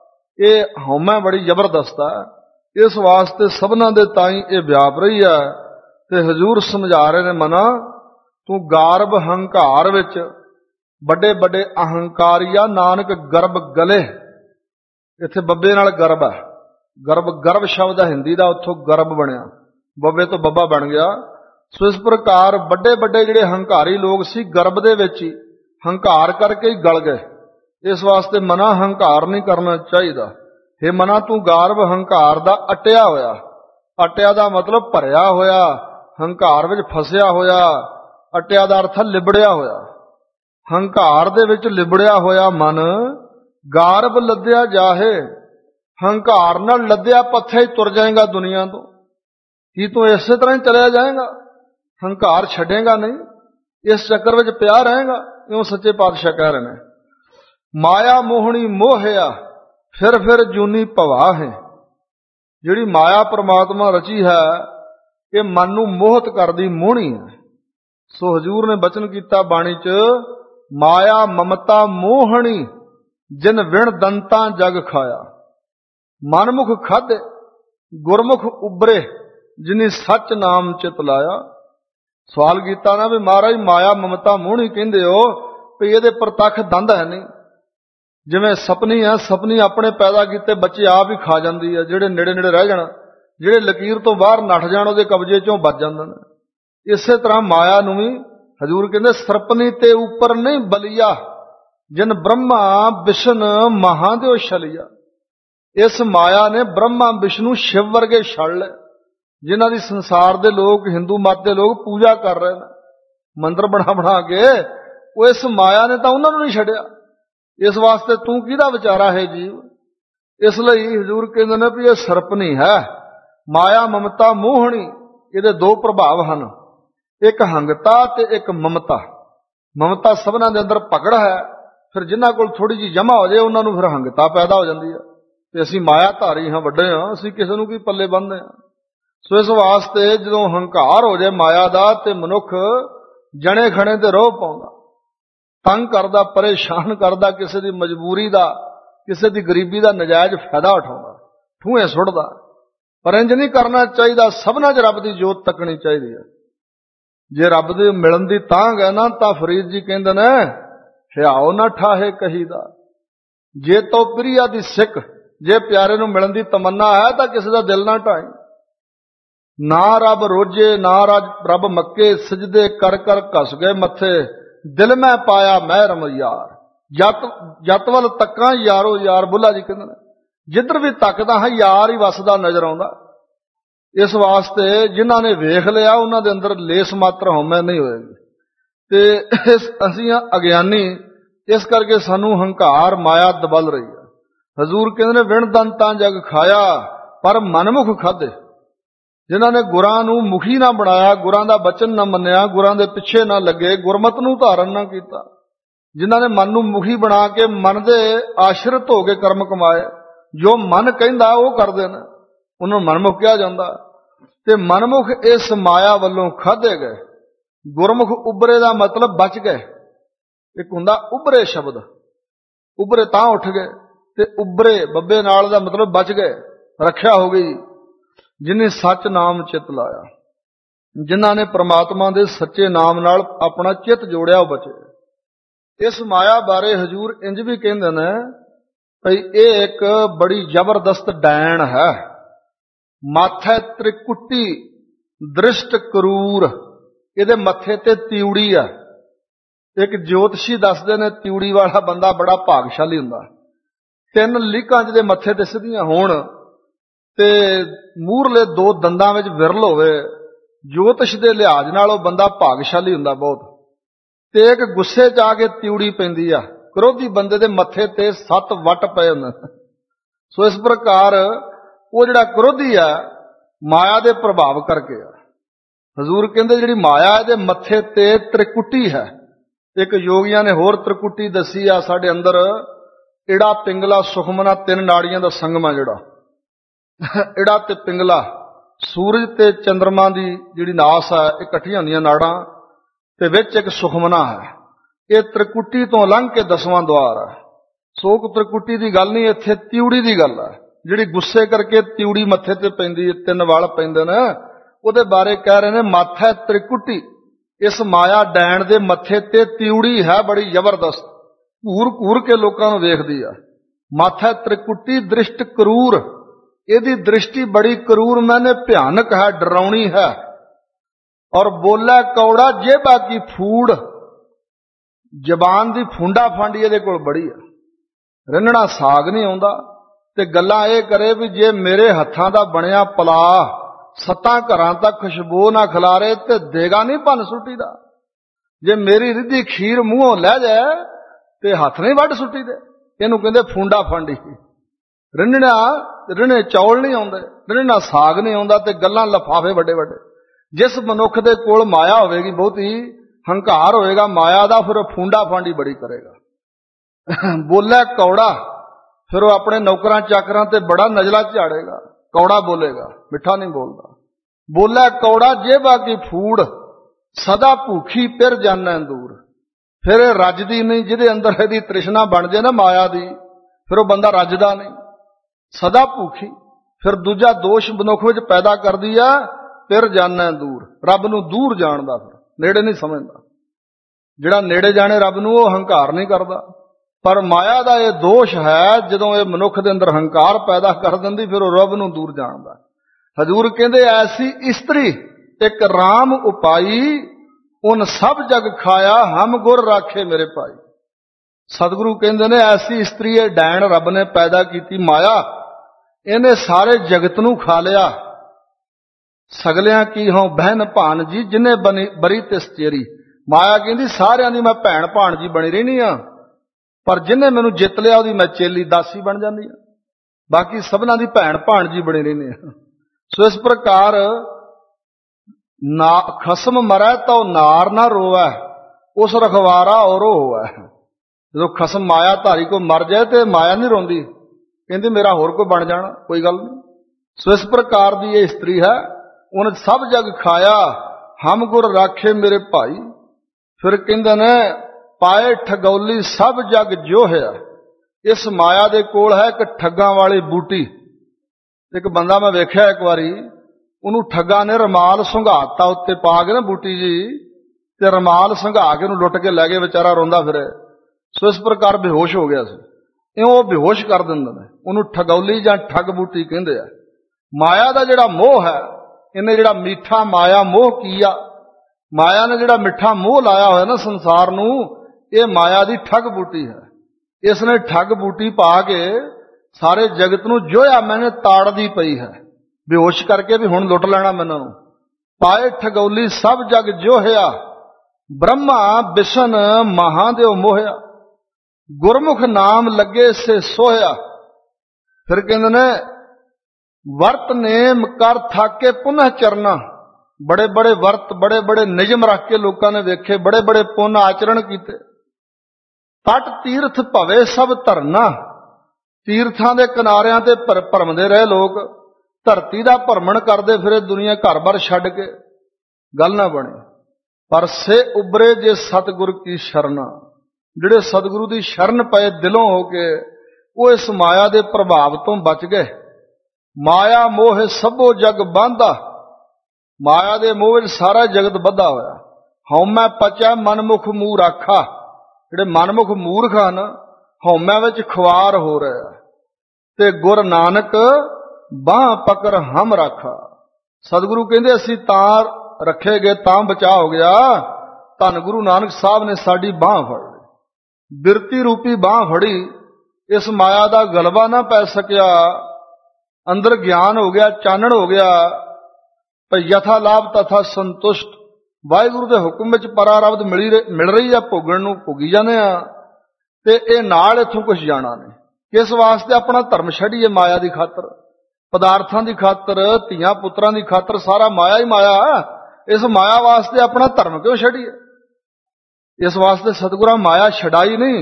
ਇਹ ਹਉਮੈ ਬੜੀ ਜ਼ਬਰਦਸਤ ਹੈ। ਇਸ ਵਾਸਤੇ ਸਭਨਾਂ ਦੇ ਤਾਈਂ ਇਹ ਵਿਆਪ ਰਹੀ ਹੈ। ਤੇ ਹਜ਼ੂਰ ਸਮਝਾ ਰਹੇ ਨੇ, ਮਨਾ ਤੂੰ ਗਾਰਬ ਹੰਕਾਰ ਵਿੱਚ ਵੱਡੇ ਵੱਡੇ ਅਹੰਕਾਰੀਆ, ਨਾਨਕ ਗਰਬ ਗਲੇ। ਇੱਥੇ ਬੱਬੇ ਨਾਲ ਗਰਬ ਹੈ। ਗਰਬ ਸ਼ਬਦ ਹੈ ਹਿੰਦੀ ਦਾ, ਉੱਥੋਂ ਗਰਬ ਬਣਿਆ, ਬੱਬੇ ਤੋਂ ਬੱਬਾ ਬਣ ਗਿਆ। ਸੋ ਇਸ ਪ੍ਰਕਾਰ ਵੱਡੇ ਵੱਡੇ ਜਿਹੜੇ ਹੰਕਾਰੀ ਲੋਕ ਸੀ, ਗਰਬ ਦੇ ਵਿੱਚ ਹੀ ਹੰਕਾਰ ਕਰਕੇ ਹੀ ਗਲ ਗਏ। ਇਸ ਵਾਸਤੇ ਮਨਾ ਹੰਕਾਰ ਨਹੀਂ ਕਰਨਾ ਚਾਹੀਦਾ। ਇਹ ਮਨਾ ਤੂੰ ਗਾਰਬ ਹੰਕਾਰ ਦਾ ਅਟਿਆ ਹੋਇਆ, ਅਟਿਆ ਦਾ ਮਤਲਬ ਭਰਿਆ ਹੋਇਆ, ਹੰਕਾਰ ਵਿੱਚ ਫਸਿਆ ਹੋਇਆ। ਅਟਿਆ ਦਾ ਅਰਥ ਲਿਬੜਿਆ ਹੋਇਆ। ਹੰਕਾਰ ਦੇ ਵਿੱਚ ਲਿਬੜਿਆ ਹੋਇਆ ਮਨ ਗਾਰਬ ਲੱਦਿਆ ਜਾਹੇ। ਹੰਕਾਰ ਨਾਲ ਲੱਦਿਆ ਪੱਥੇ ਹੀ ਤੁਰ ਜਾਏਗਾ ਦੁਨੀਆ ਤੋਂ। ਕੀ ਤੂੰ ਇਸੇ ਤਰ੍ਹਾਂ ਹੀ ਚਲਿਆ ਜਾਏਗਾ, ਹੰਕਾਰ ਛੱਡੇਗਾ ਨਹੀਂ, ਇਸ ਚੱਕਰ ਵਿੱਚ ਪਿਆ ਰਹੇਗਾ। ਇਉਂ ਸੱਚੇ ਪਾਤਸ਼ਾਹ ਕਹਿ ਰਹੇ ਨੇ, ਮਾਇਆ ਮੋਹਣੀ ਮੋਹਿਆ ਫਿਰ ਜੂਨੀ ਭਵਾ ਹੈ। ਜਿਹੜੀ ਮਾਇਆ ਪ੍ਰਮਾਤਮਾ ਰਚੀ ਹੈ, ਇਹ ਮਨ ਨੂੰ ਮੋਹਿਤ ਕਰਦੀ ਮੋਹਣੀ ਹੈ। ਸੋ ਹਜ਼ੂਰ ਨੇ ਬਚਨ ਕੀਤਾ ਬਾਣੀ 'ਚ, ਮਾਇਆ ਮਮਤਾ ਮੋਹਣੀ ਜਿਨ ਵਿਣ ਦੰਤਾਂ ਜਗ ਖਾਇਆ। ਮਨਮੁਖ ਖਾਧੇ ਗੁਰਮੁਖ ਉਬਰੇ ਜਿਨੀ ਸੱਚ ਨਾਮ ਚਿਤ ਲਾਇਆ। ਸਵਾਲ ਕੀਤਾ ਨਾ ਵੀ ਮਹਾਰਾਜ ਮਾਇਆ ਮਮਤਾ ਮੋਹਣੀ ਕਹਿੰਦੇ ਹੋ, ਵੀ ਇਹਦੇ ਪ੍ਰਤੱਖ ਦੰਦ ਹੈ ਨਹੀਂ। ਜਿਵੇਂ ਸਪਨੀ ਹੈ, ਸਪਨੀ ਆਪਣੇ ਪੈਦਾ ਕੀਤੇ ਬੱਚੇ ਆਪ ਹੀ ਖਾ ਜਾਂਦੀ ਹੈ। ਜਿਹੜੇ ਨੇੜੇ ਨੇੜੇ ਰਹਿ ਜਾਣ, ਜਿਹੜੇ ਲਕੀਰ ਤੋਂ ਬਾਹਰ ਨੱਠ ਜਾਣ, ਉਹਦੇ ਕਬਜ਼ੇ 'ਚੋਂ ਬਚ ਜਾਂਦੇ ਨੇ। ਇਸੇ ਤਰ੍ਹਾਂ ਮਾਇਆ ਨੂੰ ਵੀ ਹਜ਼ੂਰ ਕਹਿੰਦੇ, ਸਰਪਨੀ ਤੇ ਉੱਪਰ ਨਹੀਂ ਬਲੀਆ ਜਿਨ ਬ੍ਰਹਮਾ ਵਿਸ਼ਨ ਮਹਾਦੇਵ ਛਲਿਆ। ਇਸ ਮਾਇਆ ਨੇ ਬ੍ਰਹਮਾ ਵਿਸ਼ਨੂੰ ਸ਼ਿਵ ਵਰਗੇ ਛੜ ਲਏ, ਜਿਨ੍ਹਾਂ ਦੀ ਸੰਸਾਰ ਦੇ ਲੋਕ, ਹਿੰਦੂ ਮਤ ਦੇ ਲੋਕ ਪੂਜਾ ਕਰ ਰਹੇ ਨੇ ਮੰਦਰ ਬਣਾ ਕੇ। ਉਹ ਇਸ ਮਾਇਆ ਨੇ ਤਾਂ ਉਹਨਾਂ ਨੂੰ ਨਹੀਂ ਛੱਡਿਆ। ਇਸ ਵਾਸਤੇ ਤੂੰ ਕਿਹਦਾ ਵਿਚਾਰਾ ਹੈ ਜੀਵ। ਇਸ ਲਈ ਹਜ਼ੂਰ ਕਹਿੰਦੇ ਨੇ ਵੀ ਇਹ ਸਰਪਨੀ ਹੈ, ਮਾਇਆ ਮਮਤਾ ਮੋਹਣੀ। ਇਹਦੇ ਦੋ ਪ੍ਰਭਾਵ ਹਨ, ਇੱਕ ਹੰਗਤਾ ਤੇ ਇੱਕ ਮਮਤਾ। ਮਮਤਾ ਸਭਨਾਂ ਦੇ ਅੰਦਰ ਪਕੜ ਹੈ, ਫਿਰ ਜਿਨ੍ਹਾਂ ਕੋਲ ਥੋੜੀ ਜਿਹੀ ਜਮਾ ਹੋ ਜਾਏ ਉਹਨਾਂ ਨੂੰ ਫਿਰ ਹੰਗਤਾ ਪੈਦਾ ਹੋ ਜਾਂਦੀ ਹੈ। ਤੇ ਅਸੀਂ ਮਾਇਆ ਧਾਰੀ ਹਾਂ, ਵੱਡੇ ਹਾਂ, ਅਸੀਂ ਕਿਸੇ ਨੂੰ ਕੀ ਪੱਲੇ ਬੰਨ੍ਹਦੇ ਹਾਂ। ਸੋ ਇਸ ਵਾਸਤੇ ਜਦੋਂ ਹੰਕਾਰ ਹੋ ਜਾਏ ਮਾਇਆ ਦਾ, ਤੇ ਮਨੁੱਖ ਜਣੇ ਖਣੇ ਤੇ ਰੋਹ ਪਾਉਂਦਾ, ਤੰਗ ਕਰਦਾ, ਪਰੇਸ਼ਾਨ ਕਰਦਾ, ਕਿਸੇ ਦੀ ਮਜਬੂਰੀ ਦਾ, ਕਿਸੇ ਦੀ ਗਰੀਬੀ ਦਾ ਨਜਾਇਜ਼ ਫਾਇਦਾ ਉਠਾਉਂਦਾ, ਠੂਹੇ ਸੁੱਟਦਾ। ਪਰ ਇੰਜ ਨਹੀਂ ਕਰਨਾ ਚਾਹੀਦਾ। ਸਭਨਾਂ 'ਚ ਰੱਬ ਦੀ ਜੋਤ ਤੱਕਣੀ ਚਾਹੀਦੀ ਹੈ। ਜੇ ਰੱਬ ਦੇ ਮਿਲਣ ਦੀ ਤਾਂਘ ਹੈ ਨਾ, ਤਾਂ ਫਰੀਦ ਜੀ ਕਹਿੰਦੇ ਨੇ, ਹਿਆਓ ਨਾ ਠਾਹੇ ਕਹੀਦਾ ਜੇ ਤੋ ਪ੍ਰਿਆ ਦੀ ਸਿੱਖ। ਜੇ ਪਿਆਰੇ ਨੂੰ ਮਿਲਣ ਦੀ ਤਮੰਨਾ ਹੈ ਤਾਂ ਕਿਸੇ ਦਾ ਦਿਲ ਨਾ ਢਾਈ। ਨਾ ਰੱਬ ਰੋਜੇ ਨਾ ਰੱਬ ਮੱਕੇ, ਸਜਦੇ ਕਰ ਕਰ ਘਸ ਗਏ ਮੱਥੇ। ਦਿਲ ਮੈਂ ਪਾਇਆ ਮਹਿਰਮ ਯਾਰ, ਜੱਤ ਵੱਲ ਤੱਕਾਂ ਯਾਰੋ ਯਾਰ। ਬੁੱਲਾ ਜੀ ਕਹਿੰਦੇ ਨੇ, ਜਿੱਧਰ ਵੀ ਤੱਕਦਾ ਹਾਂ ਯਾਰ ਹੀ ਵਸਦਾ ਨਜ਼ਰ ਆਉਂਦਾ। ਇਸ ਵਾਸਤੇ ਜਿਨ੍ਹਾਂ ਨੇ ਵੇਖ ਲਿਆ ਉਹਨਾਂ ਦੇ ਅੰਦਰ ਲੇਸ ਮਾਤਰ ਹਉਮੈ ਨਹੀਂ ਹੋਏਗੀ। ਤੇ ਅਸੀਂ ਅਗਿਆਨੀ, ਇਸ ਕਰਕੇ ਸਾਨੂੰ ਹੰਕਾਰ ਮਾਇਆ ਦਬਲ ਰਹੀ ਹੈ। ਹਜ਼ੂਰ ਕਹਿੰਦੇ ਨੇ, ਵਿਣ ਦੰਤਾਂ ਜਗ ਖਾਇਆ ਪਰ ਮਨਮੁਖ ਖਾਧੇ। ਜਿਨ੍ਹਾਂ ਨੇ ਗੁਰਾਂ ਨੂੰ ਮੁਖੀ ਨਾ ਬਣਾਇਆ, ਗੁਰਾਂ ਦਾ ਬਚਨ ਨਾ ਮੰਨਿਆ, ਗੁਰਾਂ ਦੇ ਪਿੱਛੇ ਨਾ ਲੱਗੇ, ਗੁਰਮਤ ਨੂੰ ਧਾਰਨ ਨਾ ਕੀਤਾ, ਜਿਨ੍ਹਾਂ ਨੇ ਮਨ ਨੂੰ ਮੁਖੀ ਬਣਾ ਕੇ ਮਨ ਦੇ ਆਸ਼ਰਿਤ ਹੋ ਕੇ ਕਰਮ ਕਮਾਏ, ਜੋ ਮਨ ਕਹਿੰਦਾ ਉਹ ਕਰਦੇ ਨੇ, ਉਹਨਾਂ ਨੂੰ ਮਨਮੁਖ ਕਿਹਾ ਜਾਂਦਾ। ਤੇ ਮਨਮੁਖ ਇਸ ਮਾਇਆ ਵੱਲੋਂ ਖਾਧੇ ਗਏ। ਗੁਰਮੁਖ ਉਬਰੇ ਦਾ ਮਤਲਬ ਬਚ ਗਏ। ਇੱਕ ਹੁੰਦਾ ਉਬਰੇ ਸ਼ਬਦ, ਉਬਰੇ ਤਾਂ ਉੱਠ ਗਏ, ਤੇ ਉਬਰੇ ਬੱਬੇ ਨਾਲ ਦਾ ਮਤਲਬ ਬਚ ਗਏ, ਰੱਖਿਆ ਹੋ ਗਈ। ਜਿਨੇ ਸੱਚ ਨਾਮ ਚਿਤ ਲਾਇਆ, ਜਿਨ੍ਹਾਂ ਨੇ ਪ੍ਰਮਾਤਮਾ ਦੇ ਸੱਚੇ ਨਾਮ ਨਾਲ ਆਪਣਾ ਚਿੱਤ ਜੋੜਿਆ, ਉਹ ਬਚੇ। ਇਸ ਮਾਇਆ ਬਾਰੇ ਹਜ਼ੂਰ ਇੰਜ ਵੀ ਕਹਿੰਦੇ ਨੇ ਭਈ ਇਹ ਇੱਕ ਬੜੀ ਜ਼ਬਰਦਸਤ ਡੈਣ ਹੈ। ਮਾਥੈ ਤ੍ਰਿਕੁਟੀ ਦ੍ਰਿਸ਼ਟ ਕਰੂਰ, ਇਹਦੇ ਮੱਥੇ ਤੇ ਤਿਉੜੀ ਆ। ਇੱਕ ਜੋਤਸ਼ੀ ਦੱਸਦੇ ਨੇ ਤਿਉੜੀ ਵਾਲਾ ਬੰਦਾ ਬੜਾ ਭਾਗਸ਼ਾਲੀ ਹੁੰਦਾ। 3 ਲੀਕਾਂ ਜਿਹਦੇ ਮੱਥੇ ਤੇ ਸਿੱਧੀਆਂ ਹੋਣ ਤੇ ਮੂਹਰਲੇ 2 ਦੰਦਾਂ ਵਿੱਚ ਵਿਰਲ ਹੋਵੇ, ਜੋਤਿਸ਼ ਦੇ ਲਿਹਾਜ਼ ਨਾਲ ਉਹ ਬੰਦਾ ਭਾਗਸ਼ਾਲੀ ਹੁੰਦਾ ਬਹੁਤ। ਤੇ ਇੱਕ ਗੁੱਸੇ 'ਚ ਆ ਕੇ ਤਿਉੜੀ ਪੈਂਦੀ ਆ, ਕਰੋਧੀ ਬੰਦੇ ਦੇ ਮੱਥੇ ਤੇ 7 ਵੱਟ ਪਏ ਹੁੰਦੇ। ਸੋ ਇਸ ਪ੍ਰਕਾਰ ਉਹ ਜਿਹੜਾ ਕਰੋਧੀ ਆ ਮਾਇਆ ਦੇ ਪ੍ਰਭਾਵ ਕਰਕੇ ਆ। ਹਜ਼ੂਰ ਕਹਿੰਦੇ ਜਿਹੜੀ ਮਾਇਆ ਇਹਦੇ ਮੱਥੇ ਤੇ ਤ੍ਰਿਕੁਟੀ ਹੈ। ਇੱਕ ਯੋਗੀਆਂ ਨੇ ਹੋਰ ਤ੍ਰਿਕੁਟੀ ਦੱਸੀ ਆ, ਸਾਡੇ ਅੰਦਰ ਈੜਾ, ਪਿੰਗਲਾ, ਸੁਖਮਨਾ 3 ਨਾੜੀਆਂ ਦਾ ਸੰਗਮ ਆ ਜਿਹੜਾ। ਈੜਾ ਤੇ ਪਿੰਗਲਾ ਸੂਰਜ ਤੇ ਚੰਦਰਮਾ ਦੀ ਜਿਹੜੀ ਨਾਸ ਹੈ, ਇਕੱਠੀਆਂ ਹੁੰਦੀਆਂ ਨਾੜਾਂ, ਤੇ ਵਿੱਚ ਇੱਕ ਸੁਖਮਨਾ ਹੈ। ਇਹ ਤ੍ਰਿਕੁਟੀ ਤੋਂ ਲੰਘ ਕੇ 10ਵਾਂ ਦੁਆਰ ਹੈ। ਸੋ ਤ੍ਰਿਕੁਟੀ ਦੀ ਗੱਲ ਨਹੀਂ, ਇੱਥੇ ਤਿਉੜੀ ਦੀ ਗੱਲ ਹੈ। ਜਿਹੜੀ ਗੁੱਸੇ ਕਰਕੇ ਤਿਉੜੀ ਮੱਥੇ ਤੇ ਪੈਂਦੀ, 3 ਵਾਲ ਪੈਂਦੇ ਨੇ, ਉਹਦੇ ਬਾਰੇ ਕਹਿ ਰਹੇ ਨੇ ਮਾਥਾ ਤ੍ਰਿਕੁਟੀ। ਇਸ ਮਾਇਆ ਡੈਣ ਦੇ ਮੱਥੇ ਤੇ ਤਿਉੜੀ ਹੈ ਬੜੀ ਜ਼ਬਰਦਸਤ, ਘੂਰ ਘੂਰ ਕੇ ਲੋਕਾਂ ਨੂੰ ਵੇਖਦੀ ਆ। ਮਾਥਾ ਤ੍ਰਿਕੁਟੀ ਦ੍ਰਿਸ਼ਟ ਕਰੂਰ, ਇਹਦੀ ਦ੍ਰਿਸ਼ਟੀ ਬੜੀ ਕਰੂਰ, ਮੈਨੇ ਭਿਆਨਕ ਹੈ, ਡਰਾਉਣੀ ਹੈ। ਔਰ ਬੋਲਾ ਕੌੜਾ ਜੇਬਾ ਕੀ ਫੂੜ, ਜ਼ਬਾਨ ਦੀ ਫੁੰਡਾ ਫਾਂਡੀ ਇਹਦੇ ਕੋਲ ਬੜੀ ਆ। ਰਿੰਨਣਾ ਸਾਗ ਨਹੀਂ ਆਉਂਦਾ ਤੇ ਗੱਲਾਂ ਇਹ ਕਰੇ ਵੀ ਜੇ ਮੇਰੇ ਹੱਥਾਂ ਦਾ ਬਣਿਆ ਪਲਾ 7 ਘਰਾਂ ਤੱਕ ਖੁਸ਼ਬੂ ਨਾ ਖਿਲਾਰੇ ਤੇ ਦੇਗਾ ਨਹੀਂ ਭੰਨ ਸੁੱਟੀ ਦਾ। ਜੇ ਮੇਰੀ ਰਿੱਧੀ ਖੀਰ ਮੂੰਹੋਂ ਲੈ ਜਾਏ ਤੇ ਹੱਥ ਨਹੀਂ ਵੱਢ ਸੁੱਟੀ ਦੇ। ਇਹਨੂੰ ਕਹਿੰਦੇ ਫੁੰਡਾ ਫਾਂਡੀ। ਰਿੰਨੇ ਚੌਲ ਨਹੀਂ ਆਉਂਦੇ, ਰਿੰਨਣਾ ਸਾਗ ਨਹੀਂ ਆਉਂਦਾ ਤੇ ਗੱਲਾਂ ਲਫਾਫੇ ਵੱਡੇ ਵੱਡੇ। ਜਿਸ ਮਨੁੱਖ ਦੇ ਕੋਲ ਮਾਇਆ ਹੋਵੇਗੀ, ਬਹੁਤੀ ਹੰਕਾਰ ਹੋਏਗਾ ਮਾਇਆ ਦਾ, ਫਿਰ ਉਹ ਫੁੰਡਾ ਫਾਂਡੀ ਬੜੀ ਕਰੇਗਾ। ਬੋਲੇ ਕੌੜਾ, ਫਿਰ ਉਹ ਆਪਣੇ ਨੌਕਰਾਂ ਚਾਕਰਾਂ ਤੇ ਬੜਾ ਨਜ਼ਲਾ ਝਾੜੇਗਾ, ਕੌੜਾ ਬੋਲੇਗਾ, ਮਿੱਠਾ ਨਹੀਂ ਬੋਲਦਾ। ਬੋਲੇ ਕੌੜਾ ਜੇਬਾ ਕੀ ਫੂੜ, ਸਦਾ ਭੂਖੀ ਫਿਰ ਜਾਣਾ ਦੂਰ। ਫਿਰ ਇਹ ਰੱਜਦੀ ਨਹੀਂ, ਜਿਹਦੇ ਅੰਦਰ ਇਹਦੀ ਤ੍ਰਿਸ਼ਨਾ ਬਣ ਜੇ ਨਾ ਮਾਇਆ ਦੀ, ਫਿਰ ਉਹ ਬੰਦਾ ਰੱਜਦਾ ਨਹੀਂ। ਸਦਾ ਭੂਖੀ, ਫਿਰ ਦੂਜਾ ਦੋਸ਼ ਮਨੁੱਖ ਵਿੱਚ ਪੈਦਾ ਕਰਦੀ ਆ, ਫਿਰ ਜਾਣਾ ਦੂਰ, ਰੱਬ ਨੂੰ ਦੂਰ ਜਾਣਦਾ, ਫਿਰ ਨੇੜੇ ਨਹੀਂ ਸਮਝਦਾ। ਜਿਹੜਾ ਨੇੜੇ ਜਾਣੇ ਰੱਬ ਨੂੰ, ਉਹ ਹੰਕਾਰ ਨਹੀਂ ਕਰਦਾ। ਪਰ ਮਾਇਆ ਦਾ ਇਹ ਦੋਸ਼ ਹੈ, ਜਦੋਂ ਇਹ ਮਨੁੱਖ ਦੇ ਅੰਦਰ ਹੰਕਾਰ ਪੈਦਾ ਕਰ ਦਿੰਦੀ, ਫਿਰ ਉਹ ਰੱਬ ਨੂੰ ਦੂਰ ਜਾਣਦਾ। ਹਜ਼ੂਰ ਕਹਿੰਦੇ ਐਸੀ ਇਸਤਰੀ ਇੱਕ ਰਾਮ ਉਪਾਈ, ਉਨ ਸਭ ਜਗ ਖਾਇਆ, ਹਮ ਗੁਰ ਰਾਖੇ ਮੇਰੇ ਭਾਈ। ਸਤਿਗੁਰੂ ਕਹਿੰਦੇ ਨੇ ਐਸੀ ਇਸਤਰੀ, ਇਹ ਡੈਣ ਰੱਬ ਨੇ ਪੈਦਾ ਕੀਤੀ ਮਾਇਆ, ਇਹਨੇ ਸਾਰੇ ਜਗਤ ਨੂੰ ਖਾ ਲਿਆ। ਸਗਲਿਆਂ ਕੀ ਹੋਂ ਬਹਿਨ ਭਾਨ ਜੀ, ਜਿਨੇ ਬਰੀ ਤਿਸ ਚੇਰੀ। ਮਾਇਆ ਕਹਿੰਦੀ ਸਾਰਿਆਂ ਦੀ ਮੈਂ ਭੈਣ ਭਾਣ ਜੀ ਬਣੀ ਰਹਿਣੀ ਆ, ਪਰ ਜਿਹਨੇ ਮੈਨੂੰ ਜਿੱਤ ਲਿਆ ਉਹਦੀ ਮੈਂ ਚੇਲੀ ਦਾਸੀ ਬਣ ਜਾਂਦੀ ਆ। ਬਾਕੀ ਸਭਨਾਂ ਦੀ ਭੈਣ ਭਾਣ ਜੀ ਬਣੇ ਰਹਿੰਦੇ ਆ। ਸੋ ਇਸ ਪ੍ਰਕਾਰ ਨਾ ਖਸਮ ਮਰੈ ਤਾਂ ਨਾਰ ਨਾ ਰੋਵੈ, ਉਸ ਰਖਵਾਰਾ ਔਰੋ ਹੋਵੈ। ਜਦੋਂ ਖਸਮ ਮਾਇਆ ਧਾਰੀ ਕੋਈ ਮਰ ਜਾਏ ਤੇ ਮਾਇਆ ਨਹੀਂ ਰੋਂਦੀ, ਕਹਿੰਦੀ ਮੇਰਾ ਹੋਰ ਕੋਈ ਬਣ ਜਾਣਾ, ਕੋਈ ਗੱਲ ਨਹੀਂ। ਸੋ ਇਸ ਪ੍ਰਕਾਰ ਦੀ ਇਹ ਇਸਤਰੀ ਹੈ। ਉਹਨੇ ਸਭ ਜਗ ਖਾਇਆ, ਹਮ ਗੁਰ ਰਾਖੇ ਮੇਰੇ ਭਾਈ। ਫਿਰ ਕਹਿੰਦੇ ਨੇ ਪਾਏ ਠਗੌਲੀ ਸਭ ਜਗ ਜੋ ਹੈ। ਇਸ ਮਾਇਆ ਦੇ ਕੋਲ ਹੈ ਇੱਕ ਠੱਗਾਂ ਵਾਲੀ ਬੂਟੀ। ਇੱਕ ਬੰਦਾ ਮੈਂ ਵੇਖਿਆ ਇੱਕ ਵਾਰੀ, ਉਹਨੂੰ ਠੱਗਾਂ ਨੇ ਰਮਾਲ ਸੰਘਾਤਾ ਉੱਤੇ ਪਾ ਕੇ ਨਾ ਬੂਟੀ ਜੀ, ਤੇ ਰਮਾਲ ਸੰਘਾ ਕੇ ਉਹਨੂੰ ਲੁੱਟ ਕੇ ਲੈ ਗਏ, ਵਿਚਾਰਾ ਰੋਂਦਾ ਫਿਰੇ। ਸੋ ਇਸ ਪ੍ਰਕਾਰ ਬੇਹੋਸ਼ ਹੋ ਗਿਆ ਸੀ। ਇਉਂ ਉਹ ਬੇਹੋਸ਼ ਕਰ ਦਿੰਦੇ ਨੇ, ਉਹਨੂੰ ਠਗੌਲੀ ਜਾਂ ਠੱਗ ਬੂਟੀ ਕਹਿੰਦੇ ਆ। ਮਾਇਆ ਦਾ ਜਿਹੜਾ ਮੋਹ ਹੈ, ਇਹਨੇ ਜਿਹੜਾ ਮਿੱਠਾ ਮਾਇਆ ਮੋਹ ਕੀਆ, ਮਾਇਆ ਨੇ ਜਿਹੜਾ ਮਿੱਠਾ ਮੋਹ ਲਾਇਆ ਹੋਇਆ ਨਾ ਸੰਸਾਰ ਨੂੰ, ਇਹ ਮਾਇਆ ਦੀ ਠੱਗ ਬੂਟੀ ਹੈ। ਇਸ ਨੇ ਠੱਗ ਬੂਟੀ ਪਾ ਕੇ ਸਾਰੇ ਜਗਤ ਨੂੰ ਜੋਇਆ ਮੈਨੇ ਤਾੜਦੀ ਪਈ ਹੈ, ਬੇਹੋਸ਼ ਕਰਕੇ ਵੀ ਹੁਣ ਲੁੱਟ ਲੈਣਾ ਮੈਨੂੰ। ਪਾਏ ਠਗੌਲੀ ਸਭ ਜਗ ਜੋਹਿਆ, ਬ੍ਰਹਮਾ ਬਿਸ਼ਨ ਮਹਾਦੇਵ ਮੋਹਿਆ। ਗੁਰਮੁਖ ਨਾਮ ਲੱਗੇ ਸੇ ਸੋਹਿਆ। ਫਿਰ ਕਹਿੰਦੇ ਨੇ ਵਰਤ ਨੇਮ ਕਰ ਥਾਕੇ ਪੁਨਹ ਚਰਨਾ। ਬੜੇ ਬੜੇ ਵਰਤ, ਬੜੇ ਬੜੇ ਨਿਯਮ ਰੱਖ ਕੇ ਲੋਕਾਂ ਨੇ ਵੇਖੇ, ਬੜੇ ਬੜੇ ਪੁੰਨ ਆਚਰਣ ਕੀਤੇ। ਤਟ ਤੀਰਥ ਭਵੇ ਸਭ ਧਰਨਾ। ਤੀਰਥਾਂ ਦੇ ਕਿਨਾਰਿਆਂ ਤੇ ਭਰਮਦੇ ਰਹੇ ਲੋਕ, ਧਰਤੀ ਦਾ ਭਰਮਣ ਕਰਦੇ ਫਿਰੇ ਦੁਨੀਆ ਘਰ-ਬਾਰ ਛੱਡ ਕੇ, ਗੱਲ ਨਾ ਬਣੇ। ਪਰ ਸੇ ਉਬਰੇ ਜੇ ਸਤਿਗੁਰ ਕੀ ਸ਼ਰਨਾ। ਜਿਹੜੇ ਸਤਿਗੁਰੂ ਦੀ ਸ਼ਰਨ ਪਏ ਦਿਲੋਂ ਹੋ ਕੇ, ਉਹ ਇਸ ਮਾਇਆ ਦੇ ਪ੍ਰਭਾਵ ਤੋਂ ਬਚ ਗਏ। ਮਾਇਆ ਮੋਹ ਸਭੋ ਜਗ ਬਾਂਧਾ। ਮਾਇਆ ਦੇ ਮੋਹ ਵਿੱਚ ਸਾਰਾ ਜਗਤ ਬੱਧਾ ਹੋਇਆ। ਹਉਮੈ ਪਚੈ ਮਨਮੁਖ ਮੂਹ ਰਾਖਾ। ਜਿਹੜੇ ਮਨਮੁਖ ਮੂਰਖ ਹਨ, ਹਉਮੈ ਵਿੱਚ ਖੁਆਰ ਹੋ ਰਿਹਾ, ਤੇ ਗੁਰ ਨਾਨਕ ਬਾਹ ਪਕੜ ਹਮ ਰਾਖਾ। ਸਤਿਗੁਰੂ ਕਹਿੰਦੇ ਅਸੀਂ ਤਾਂ ਰੱਖੇ ਗਏ ਤਾਂ ਬਚਾ ਹੋ ਗਿਆ। ਧੰਨ ਗੁਰੂ ਨਾਨਕ ਸਾਹਿਬ ਨੇ ਸਾਡੀ ਬਾਂਹ ਫੜ ਲਈ, ਬਿਰਤੀ ਰੂਪੀ ਬਾਂਹ ਫੜੀ। ਇਸ ਮਾਇਆ ਦਾ ਗਲਬਾ ਨਾ ਪੈ ਸਕਿਆ। ਅੰਦਰ ਗਿਆਨ ਹੋ ਗਿਆ, ਚਾਨਣ ਹੋ ਗਿਆ। ਭਈ ਯਥਾ ਲਾਭ ਤਥਾ ਸੰਤੁਸ਼ਟ, ਵਾਹਿਗੁਰੂ ਦੇ ਹੁਕਮ ਵਿੱਚ ਪਰਾਰਬਧ ਮਿਲ ਰਹੀ ਆ, ਭੋਗਣ ਨੂੰ ਭੋਗੀ ਜਾਂਦੇ ਆ। ਤੇ ਇਹ ਨਾਲ ਇੱਥੋਂ ਕੁਝ ਜਾਣਾ ਨਹੀਂ। ਕਿਸ ਵਾਸਤੇ ਆਪਣਾ ਧਰਮ ਛੱਡੀਏ? ਮਾਇਆ ਦੀ ਖਾਤਰ, ਪਦਾਰਥਾਂ ਦੀ ਖਾਤਰ, ਧੀਆਂ ਪੁੱਤਰਾਂ ਦੀ ਖਾਤਰ। ਸਾਰਾ ਮਾਇਆ ਹੀ ਮਾਇਆ। ਇਸ ਮਾਇਆ ਵਾਸਤੇ ਆਪਣਾ ਧਰਮ ਕਿਉਂ ਛੱਡੀਏ? ਇਸ ਵਾਸਤੇ ਸਤਿਗੁਰਾਂ ਮਾਇਆ ਛਡਾਈ ਨਹੀਂ,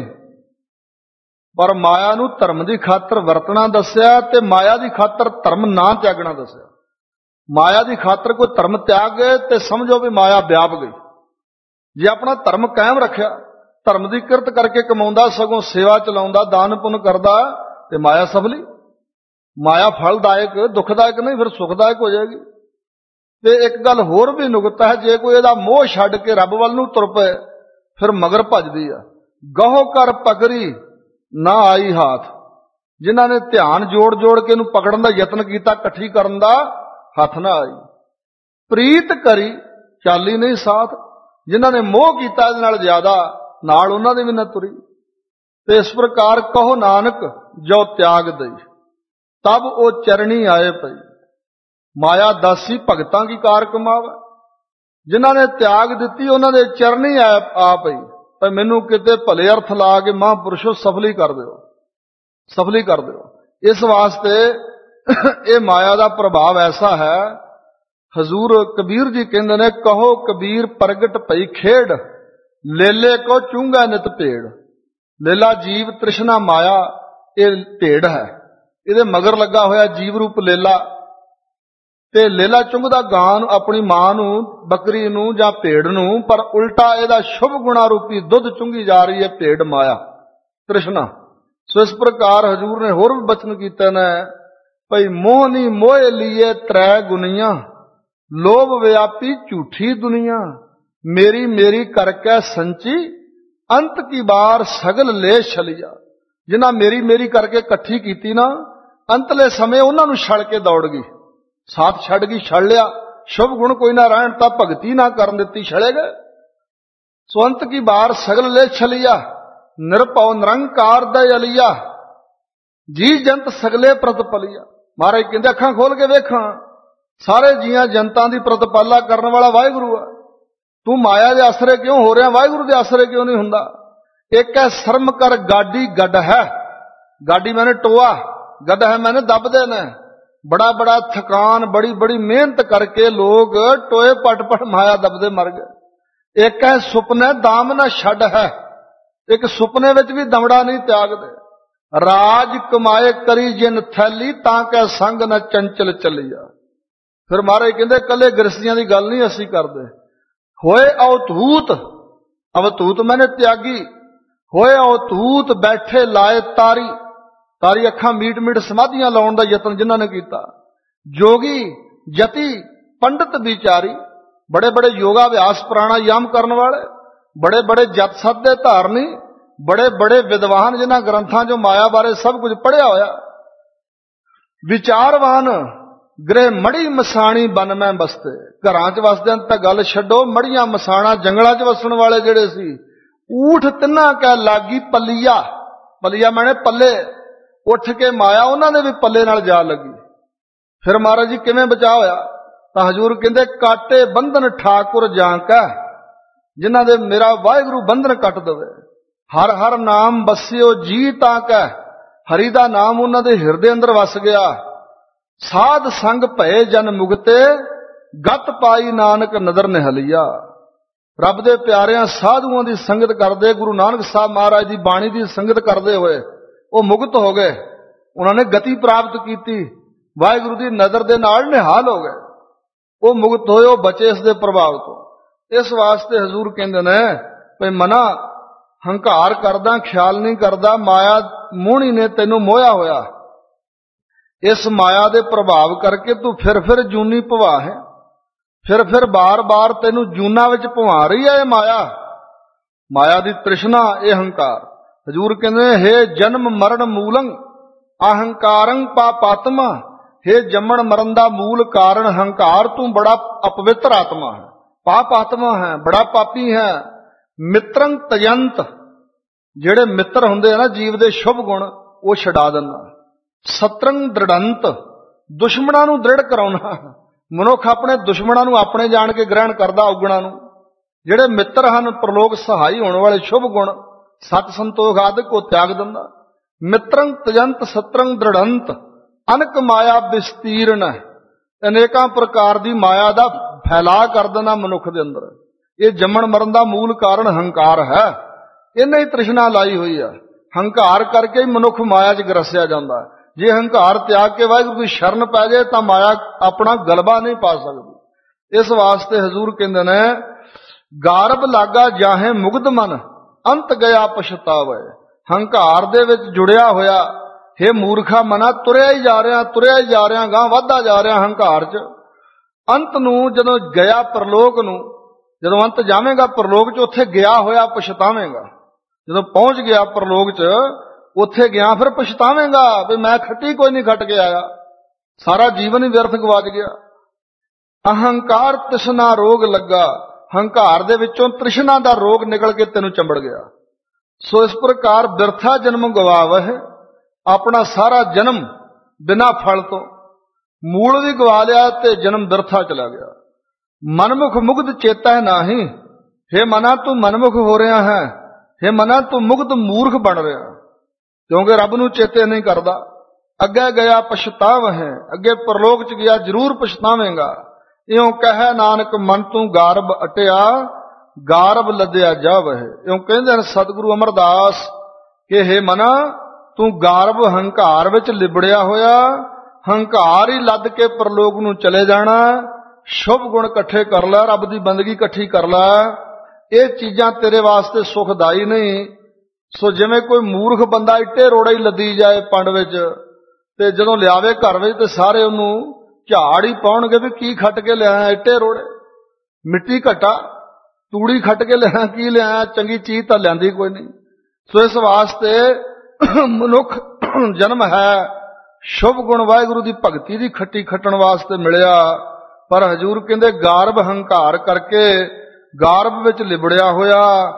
ਪਰ ਮਾਇਆ ਨੂੰ ਧਰਮ ਦੀ ਖਾਤਰ ਵਰਤਣਾ ਦੱਸਿਆ ਤੇ ਮਾਇਆ ਦੀ ਖਾਤਰ ਧਰਮ ਨਾ ਤਿਆਗਣਾ ਦੱਸਿਆ। ਮਾਇਆ ਦੀ ਖਾਤਰ ਕੋਈ ਧਰਮ ਤਿਆਗ ਗਏ ਤੇ ਸਮਝੋ ਵੀ ਮਾਇਆ ਵਿਆਪ ਗਈ। ਜੇ ਆਪਣਾ ਧਰਮ ਕਾਇਮ ਰੱਖਿਆ, ਧਰਮ ਦੀ ਕਿਰਤ ਕਰਕੇ ਕਮਾਉਂਦਾ, ਸਗੋਂ ਸੇਵਾ ਚਲਾਉਂਦਾ, ਦਾਨ ਪੁੰਨ ਕਰਦਾ, ਤੇ ਮਾਇਆ ਸਫਲੀ। ਮਾਇਆ ਫਲਦਾਇਕ ਦੁਖਦਾਇਕ ਨਹੀਂ, ਫਿਰ ਸੁਖਦਾਇਕ ਹੋ ਜਾਏਗੀ। ਤੇ ਇੱਕ ਗੱਲ ਹੋਰ ਵੀ ਨੁਕਤਾ ਹੈ, ਜੇ ਕੋਈ ਇਹਦਾ ਮੋਹ ਛੱਡ ਕੇ ਰੱਬ ਵੱਲ ਨੂੰ ਤੁਰ ਪਏ, ਫਿਰ ਮਗਰ ਭੱਜਦੀ ਆ। ਗਹੁ ਕਰ ਪਕੜੀ ਨਾ ਆਈ ਹਾਥ, ਜਿਨ੍ਹਾਂ ਨੇ ਧਿਆਨ ਜੋੜ ਜੋੜ ਕੇ ਇਹਨੂੰ ਪਕੜਨ ਦਾ ਯਤਨ ਕੀਤਾ, ਇਕੱਠੀ ਕਰਨ ਦਾ, ਹੱਥ ਨਾ ਆਈ। ਪ੍ਰੀਤ ਕਰੀ ਚਾਲੀ ਨਹੀਂ ਸਾਥ, ਜਿਨ੍ਹਾਂ ਨੇ ਮੋਹ ਕੀਤਾ ਇਹਦੇ ਨਾਲ ਜ਼ਿਆਦਾ, ਨਾਲ ਉਹਨਾਂ ਦੇ ਵੀ ਨਾ ਤੁਰੀ। ਤੇ ਇਸ ਪ੍ਰਕਾਰ ਕਹੋ ਨਾਨਕ ਜੋ ਤਿਆਗ ਦਈ, ਤਬ ਉਹ ਚਰਣੀ ਆਏ ਪਈ। ਮਾਇਆ ਦਾਸੀ ਭਗਤਾਂ ਕੀ ਕਾਰ ਕਮਾਵੇ, ਜਿਨ੍ਹਾਂ ਨੇ ਤਿਆਗ ਦਿੱਤੀ ਉਹਨਾਂ ਦੇ ਚਰਣੀ ਆ ਪਈ। ਪਰ ਮੈਨੂੰ ਕਿਤੇ ਭਲੇ ਅਰਥ ਲਾ ਕੇ ਮਹਾਂਪੁਰਸ਼ੋ ਸਫਲੀ ਕਰ ਦਿਓ, ਸਫਲੀ ਕਰ ਦਿਓ। ਇਸ ਵਾਸਤੇ ਇਹ ਮਾਇਆ ਦਾ ਪ੍ਰਭਾਵ ਐਸਾ ਹੈ। ਹਜ਼ੂਰ ਕਬੀਰ ਜੀ ਕਹਿੰਦੇ ਨੇ, ਕਹੋ ਕਬੀਰ ਪ੍ਰਗਟ ਭਈ ਖੇਡ, ਲੇਲੇ ਕੋ ਚੂੰਗਾ ਨਿਤ ਭੇੜ। ਲੇਲਾ ਜੀਵ, ਤ੍ਰਿਸ਼ਨਾ ਮਾਇਆ, ਇਹ ਭੇੜ ਹੈ। ਇਹਦੇ ਮਗਰ ਲੱਗਾ ਹੋਇਆ ਜੀਵ ਰੂਪ ਲੇਲਾ। ਤੇ ਲੇਲਾ ਚੁੰਗਦਾ ਗਾਂ ਨੂੰ, ਆਪਣੀ ਮਾਂ ਨੂੰ, ਬੱਕਰੀ ਨੂੰ ਜਾਂ ਭੇਡ ਨੂੰ, ਪਰ ਉਲਟਾ ਇਹਦਾ ਸ਼ੁਭ ਗੁਣਾ ਰੂਪੀ ਦੁੱਧ ਚੁੰਗੀ ਜਾ ਰਹੀ ਹੈ ਭੇਡ ਮਾਇਆ, ਤ੍ਰਿਸ਼ਨਾ। ਸੋ ਇਸ ਪ੍ਰਕਾਰ ਹਜ਼ੂਰ ਨੇ ਹੋਰ ਵੀ ਬਚਨ ਕੀਤੇ ਨੇ, ਭਈ ਮੋਹ ਨੀ ਮੋਹ ਲੀਏ ਤ੍ਰੈ ਗੁਨੀਆਂ, ਲੋਭ ਵਿਆਪੀ ਝੂਠੀ ਦੁਨੀਆ। ਮੇਰੀ ਮੇਰੀ ਕਰਕੇ ਸੰਚੀ, ਅੰਤ ਕੀ ਬਾਰ ਸਗਲ ਲੈ ਛਲਿਆ। ਜਿਨ੍ਹਾਂ ਮੇਰੀ ਮੇਰੀ ਕਰਕੇ ਇਕੱਠੀ ਕੀਤੀ ਨਾ, ਅੰਤਲੇ ਸਮੇਂ ਉਹਨਾਂ ਨੂੰ ਛੱਡ ਕੇ ਦੌੜ ਗਈ, ਸਾਥ ਛੱਡ ਗਈ, ਛੱਡ ਲਿਆ। ਸ਼ੁਭ ਗੁਣ ਕੋਈ ਨਾ ਰਹਿਣ ਤਾਂ ਭਗਤੀ ਨਾ ਕਰਨ ਦਿੱਤੀ, ਛੜੇ ਗਏ। ਸੋ ਅੰਤ ਕੀ ਬਾਰ ਸਗਲ ਲੈ ਛਲਿਆ, ਨਿਰਭਉ ਨਿਰੰਕਾਰ ਦਾ ਅਲੀਆ, ਜੀ ਜੰਤ ਸਗਲੇ ਪ੍ਰਤਪਲਿਆ। ਮਹਾਰਾਜ ਕਹਿੰਦੇ ਅੱਖਾਂ ਖੋਲ ਕੇ ਵੇਖਾਂ, ਸਾਰੇ ਜੀਆਂ ਜਨਤਾਂ ਦੀ ਪ੍ਰਤਪਾਲਾ ਕਰਨ ਵਾਲਾ ਵਾਹਿਗੁਰੂ ਆ। ਤੂੰ ਮਾਇਆ ਦੇ ਆਸਰੇ ਕਿਉਂ ਹੋ ਰਿਹਾ, ਵਾਹਿਗੁਰੂ ਦੇ ਆਸਰੇ ਕਿਉਂ ਨਹੀਂ ਹੁੰਦਾ? ਇੱਕ ਹੈ ਸ਼ਰਮ ਕਰ ਗਾਡੀ ਗੱਡ ਹੈ, ਗਾਡੀ ਮੈਨੇ ਟੋਆ, ਗੱਡ ਹੈ ਮੈਨੇ ਦੱਬਦੇ ਨੇ। ਬੜਾ ਬੜਾ ਥਕਾਨ, ਬੜੀ ਬੜੀ ਮਿਹਨਤ ਕਰਕੇ ਲੋਕ ਟੋਏ ਪਟ ਪਟ ਮਾਇਆ ਦੱਬਦੇ ਮਰ ਗਏ। ਇੱਕ ਹੈ ਸੁਪਨੇ ਦਾਮ ਨਾ ਛੱਡ ਹੈ, ਇੱਕ ਸੁਪਨੇ ਵਿੱਚ ਵੀ ਦਮੜਾ ਨਹੀਂ ਤਿਆਗਦੇ। ਰਾਜ ਕਮਾਏ ਕਰੀ ਜਿਨ ਥੈਲੀ, ਤਾਂ ਕਿ ਸੰਗ ਨਾ ਚੰਚਲ ਚੱਲਿਆ। ਫਿਰ ਮਹਾਰਾਜ ਕਹਿੰਦੇ ਕੱਲੇ ਗ੍ਰਸਤੀਆਂ ਦੀ ਗੱਲ ਨਹੀਂ ਅਸੀਂ ਕਰਦੇ। ਹੋਏ ਅਵਧੂਤ, ਅਵਧੂਤ ਮੈਨੇ ਤਿਆਗੀ, ਹੋਏ ਅਵਧੂਤ ਬੈਠੇ ਲਾਏ ਤਾਰੀ। ਤਾਰੀ ਅੱਖਾਂ ਮੀਟ ਮੀਟ ਸਮਾਧੀਆਂ ਲਾਉਣ ਦਾ ਯਤਨ ਜਿਨ੍ਹਾਂ ਨੇ ਕੀਤਾ। ਜੋਗੀ ਜਤੀ ਪੰਡਤ ਵਿਚਾਰੀ, ਬੜੇ ਬੜੇ ਯੋਗਾ ਅਭਿਆਸ ਪ੍ਰਾਣਾਯਾਮ ਕਰਨ ਵਾਲੇ, ਬੜੇ ਬੜੇ ਜਤ ਸਤ ਦੇ ਧਾਰਨੀ, ਬੜੇ ਬੜੇ ਵਿਦਵਾਨ, ਜਿਨ੍ਹਾਂ ਗ੍ਰੰਥਾਂ 'ਚੋਂ ਮਾਇਆ ਬਾਰੇ ਸਭ ਕੁਝ ਪੜ੍ਹਿਆ ਹੋਇਆ। ਵਿਚਾਰਵਾਨ ਗ੍ਰਹਿ ਮੜੀ ਮਸਾਣੀ ਬਨ ਮੈਂ ਬਸਤੇ। ਘਰਾਂ 'ਚ ਵਸਦਿਆਂ ਤਾਂ ਗੱਲ ਛੱਡੋ, ਮੜੀਆਂ ਮਸਾਣਾ ਜੰਗਲਾਂ 'ਚ ਵਸਣ ਵਾਲੇ ਜਿਹੜੇ ਸੀ। ਊਠ ਤਿੰਨਾ ਕਹਿ ਲਾਗੀ ਪੱਲੀਆ, ਪੱਲੀਆ ਮੈਨੇ ਪੱਲੇ। ਉੱਠ ਕੇ ਮਾਇਆ ਉਹਨਾਂ ਦੇ ਵੀ ਪੱਲੇ ਨਾਲ ਜਾ ਲੱਗੀ। ਫਿਰ ਮਹਾਰਾਜ ਜੀ ਕਿਵੇਂ ਬਚਾ ਹੋਇਆ? ਤਾਂ ਹਜ਼ੂਰ ਕਹਿੰਦੇ ਕਾਟੇ ਬੰਧਨ ਠਾਕੁਰ ਜਾਂ ਕਾ, ਜਿਨ੍ਹਾਂ ਦੇ ਮੇਰਾ ਵਾਹਿਗੁਰੂ ਬੰਧਨ ਕੱਟ ਦੇਵੇ। ਹਰ ਹਰ ਨਾਮ ਬਸਿਓ ਜੀ ਤਾਂ ਕਾ, ਹਰੀ ਦਾ ਨਾਮ ਉਹਨਾਂ ਦੇ ਹਿਰਦੇ ਅੰਦਰ ਵਸ ਗਿਆ। ਸਾਧ ਸੰਗ ਭਏ ਜਨ ਮੁਕਤੇ, ਗਤ ਪਾਈ ਨਾਨਕ ਨਦਰ ਨਿਹਲਿਆ। ਰੱਬ ਦੇ ਪਿਆਰਿਆਂ ਸਾਧੂਆਂ ਦੀ ਸੰਗਤ ਕਰਦੇ, ਗੁਰੂ ਨਾਨਕ ਸਾਹਿਬ ਮਹਾਰਾਜ ਦੀ ਬਾਣੀ ਦੀ ਸੰਗਤ ਕਰਦੇ ਹੋਏ ਉਹ ਮੁਕਤ ਹੋ ਗਏ। ਉਹਨਾਂ ਨੇ ਗਤੀ ਪ੍ਰਾਪਤ ਕੀਤੀ, ਵਾਹਿਗੁਰੂ ਦੀ ਨਜ਼ਰ ਦੇ ਨਾਲ ਨਿਹਾਲ ਹੋ ਗਏ। ਉਹ ਮੁਕਤ ਹੋਏ, ਉਹ ਬਚੇ ਇਸ ਦੇ ਪ੍ਰਭਾਵ ਤੋਂ। ਇਸ ਵਾਸਤੇ ਹਜ਼ੂਰ ਕਹਿੰਦੇ ਨੇ ਭਈ ਮਨਾ ਹੰਕਾਰ ਕਰਦਾ, ਖਿਆਲ ਨਹੀਂ ਕਰਦਾ, ਮਾਇਆ ਮੋਹਣੀ ਨੇ ਤੈਨੂੰ ਮੋਹਿਆ ਹੋਇਆ। ਇਸ ਮਾਇਆ ਦੇ ਪ੍ਰਭਾਵ ਕਰਕੇ ਤੂੰ ਫਿਰ ਜੂਨੀ ਭਵਾ ਹੈ, ਫਿਰ ਬਾਰ-ਬਾਰ ਤੈਨੂੰ ਜੂਨਾ ਵਿੱਚ ਭਵਾ ਰਹੀ ਹੈ ਇਹ ਮਾਇਆ। ਮਾਇਆ ਦੀ ਤ੍ਰਿਸ਼ਨਾ, ਇਹ ਹੰਕਾਰ। ਹਜ਼ੂਰ ਕਹਿੰਦੇ ਹੈ ਜਨਮ ਮਰਨ ਮੂਲੰ ਅਹੰਕਾਰੰ ਪਾਪਾਤਮਾ, हे जम्मण मरण दा मूल कारण हंकार, तू बड़ा अपवित्र आत्मा है, पाप आत्मा है, बड़ा पापी है। मित्रं तयंत, ਜਿਹੜੇ ਮਿੱਤਰ ਹੁੰਦੇ ਆ ਨਾ ਜੀਵ ਦੇ ਸ਼ੁਭ ਗੁਣ, ਉਹ ਛਡਾ ਦਿੰਦਾ। ਸਤਰੰਗ ਦ੍ਰਿੜੰਤ, ਦੁਸ਼ਮਣਾਂ ਨੂੰ ਦ੍ਰਿੜ ਕਰਾਉਣਾ। ਮਨੁੱਖ ਆਪਣੇ ਦੁਸ਼ਮਣਾਂ ਨੂੰ ਆਪਣੇ ਜਾਣ ਕੇ ਗ੍ਰਹਿਣ ਕਰਦਾ, ਔਗਣਾਂ ਨੂੰ। ਜਿਹੜੇ ਮਿੱਤਰ ਹਨ ਪ੍ਰਲੋਕ ਸਹਾਈ ਹੋਣ ਵਾਲੇ ਸ਼ੁਭ ਗੁਣ, ਸਤ ਸੰਤੋਖ ਆਦਿਕ, ਉਹ ਤਿਆਗ ਦਿੰਦਾ। ਮਿੱਤਰੰ ਤਜੰਤ ਸਤਰੰਗ ਦ੍ਰਿੜੰਤ, ਅਨਕ ਮਾਇਆ ਵਿਸਤੀਰਨ, ਅਨੇਕਾਂ ਪ੍ਰਕਾਰ ਦੀ ਮਾਇਆ ਦਾ ਫੈਲਾਅ ਕਰ ਦੇਣਾ ਮਨੁੱਖ ਦੇ ਅੰਦਰ। ਇਹ ਜੰਮਣ ਮਰਨ ਦਾ ਮੂਲ ਕਾਰਨ ਹੰਕਾਰ ਹੈ। ਇਹਨੇ ਹੀ ਤ੍ਰਿਸ਼ਨਾ ਲਾਈ ਹੋਈ ਆ। ਹੰਕਾਰ ਕਰਕੇ ਹੀ ਮਨੁੱਖ ਮਾਇਆ 'ਚ ਗਰਸਿਆ ਜਾਂਦਾ। ਜੇ ਹੰਕਾਰ ਤਿਆਗ ਕੇ ਵਾਹਿਗੁਰੂ ਦੀ ਸ਼ਰਨ ਪੈ ਜਾਏ ਤਾਂ ਮਾਇਆ ਆਪਣਾ ਗਲਬਾ ਨਹੀਂ ਪਾ ਸਕਦੀ। ਇਸ ਵਾਸਤੇ ਹਜ਼ੂਰ ਕਹਿੰਦੇ ਨੇ, ਗਾਰਬ ਲਾਗਾ ਜਾਹੇ ਮੁਗਧ ਮਨ, ਅੰਤ ਗਿਆ ਪਛਤਾਵੇ। ਹੰਕਾਰ ਦੇ ਵਿੱਚ ਜੁੜਿਆ ਹੋਇਆ ਹੇ ਮੂਰਖਾ ਮਨਾ, ਤੁਰਿਆ ਹੀ ਜਾ ਰਿਹਾ, ਤੁਰਿਆ ਹੀ ਜਾ ਰਿਹਾ, ਗਾਂ ਵੱਧਦਾ ਜਾ ਰਿਹਾ ਹੰਕਾਰ 'ਚ। ਅੰਤ ਨੂੰ ਜਦੋਂ ਗਿਆ ਪਰਲੋਕ ਨੂੰ, ਜਦੋਂ ਅੰਤ ਜਾਵੇਂਗਾ ਪਰਲੋਕ 'ਚ, ਉੱਥੇ ਗਿਆ ਹੋਇਆ ਪਛਤਾਵੇਂਗਾ। ਜਦੋਂ ਪਹੁੰਚ ਗਿਆ ਪਰਲੋਕ 'ਚ, ਉੱਥੇ ਗਿਆ ਫਿਰ ਪਛਤਾਵੇਂਗਾ ਵੀ ਮੈਂ ਖੱਟੀ ਕੋਈ ਨਹੀਂ ਖੱਟ ਕੇ ਆਇਆ, ਸਾਰਾ ਜੀਵਨ ਹੀ ਵਿਅਰਥ ਗਵਾਚ ਗਿਆ। ਅਹੰਕਾਰ ਤ੍ਰਿਸ਼ਨਾ ਰੋਗ ਲੱਗਾ, ਹੰਕਾਰ ਦੇ ਵਿੱਚੋਂ ਤ੍ਰਿਸ਼ਨਾ ਦਾ ਰੋਗ ਨਿਕਲ ਕੇ ਤੈਨੂੰ ਚੰਬੜ ਗਿਆ। ਸੋ ਇਸ ਪ੍ਰਕਾਰ ਬਿਰਥਾ ਜਨਮ ਗਵਾਵਹਿ, ਆਪਣਾ ਸਾਰਾ ਜਨਮ ਬਿਨਾਂ ਫਲ ਤੋਂ, ਮੂਲ ਵੀ ਗਵਾ ਲਿਆ ਤੇ ਜਨਮ ਬਿਰਥਾ ਚਲਾ ਗਿਆ। ਮਨਮੁਖ ਮੁਗਧ ਚੇਤਾ ਨਾਹੀਂ, ਹੇ ਮਨਾ ਤੂੰ ਮਨਮੁਖ ਹੋ ਰਿਹਾ ਹੈ, ਹੇ ਮਨਾ ਤੂੰ ਮੁਗਧ ਮੂਰਖ ਬਣ ਰਿਹਾ, ਕਿਉਂਕਿ ਰੱਬ ਨੂੰ ਚੇਤੇ ਨਹੀਂ ਕਰਦਾ। ਅੱਗੇ ਗਿਆ ਪਛਤਾਵਹਿ, ਅੱਗੇ ਪਰਲੋਕ 'ਚ ਗਿਆ ਜ਼ਰੂਰ ਪਛਤਾਵੇਂਗਾ। ਇਉਂ ਕਹਿ ਨਾਨਕ ਮਨ ਤੂੰ ਗਾਰਬ ਅਟਿਆ, ਗਾਰਬ ਲੱਦਿਆ ਜਾਵਹਿ। ਇਉਂ ਕਹਿੰਦੇ ਹਨ ਸਤਿਗੁਰੂ ਅਮਰਦਾਸ ਕਿ ਹੇ ਮਨਾ ਤੂੰ ਗਾਰਬ ਹੰਕਾਰ ਵਿੱਚ ਲਿਬੜਿਆ ਹੋਇਆ, ਹੰਕਾਰ ਹੀ ਲੱਦ ਕੇ ਪਰਲੋਕ ਨੂੰ ਚਲੇ ਜਾਣਾ। ਸ਼ੁਭ ਗੁਣ ਇਕੱਠੇ ਕਰ ਲੈ, ਰੱਬ ਦੀ ਬੰਦਗੀ ਇਕੱਠੀ ਕਰ ਲੈ। ਇਹ ਚੀਜ਼ਾਂ ਤੇਰੇ ਵਾਸਤੇ ਸੁਖਦਾਈ ਨਹੀਂ। ਸੋ ਜਿਵੇਂ ਕੋਈ ਮੂਰਖ ਬੰਦਾ ਇੱਟੇ ਰੋੜੇ ਹੀ ਲੱਦੀ ਜਾਏ ਪੰਡ ਵਿੱਚ, ਤੇ ਜਦੋਂ ਲਿਆਵੇ ਘਰ ਵਿੱਚ ਤੇ ਸਾਰੇ ਉਹਨੂੰ ਝਾੜ ਹੀ ਪਾਉਣਗੇ ਵੀ ਕੀ ਖੱਟ ਕੇ ਲਿਆਇਆ, ਇੱਟੇ ਰੋੜੇ, ਮਿੱਟੀ ਘਟਾ, ਤੂੜੀ ਖੱਟ ਕੇ ਲਿਆਇਆ, ਕੀ ਲਿਆਇਆ, ਚੰਗੀ ਚੀਜ਼ ਤਾਂ ਲਿਆਂਦੀ ਕੋਈ ਨਹੀਂ। ਸੋ ਇਸ ਵਾਸਤੇ ਮਨੁੱਖ ਜਨਮ ਹੈ ਸ਼ੁਭ ਗੁਣ ਵਾਹਿਗੁਰੂ ਦੀ ਭਗਤੀ ਦੀ ਖੱਟੀ ਖੱਟਣ ਵਾਸਤੇ ਮਿਲਿਆ। ਪਰ ਹਜ਼ੂਰ ਕਹਿੰਦੇ ਗਾਰਬ ਹੰਕਾਰ ਕਰਕੇ, ਗਾਰਬ ਵਿੱਚ ਲਿਬੜਿਆ ਹੋਇਆ,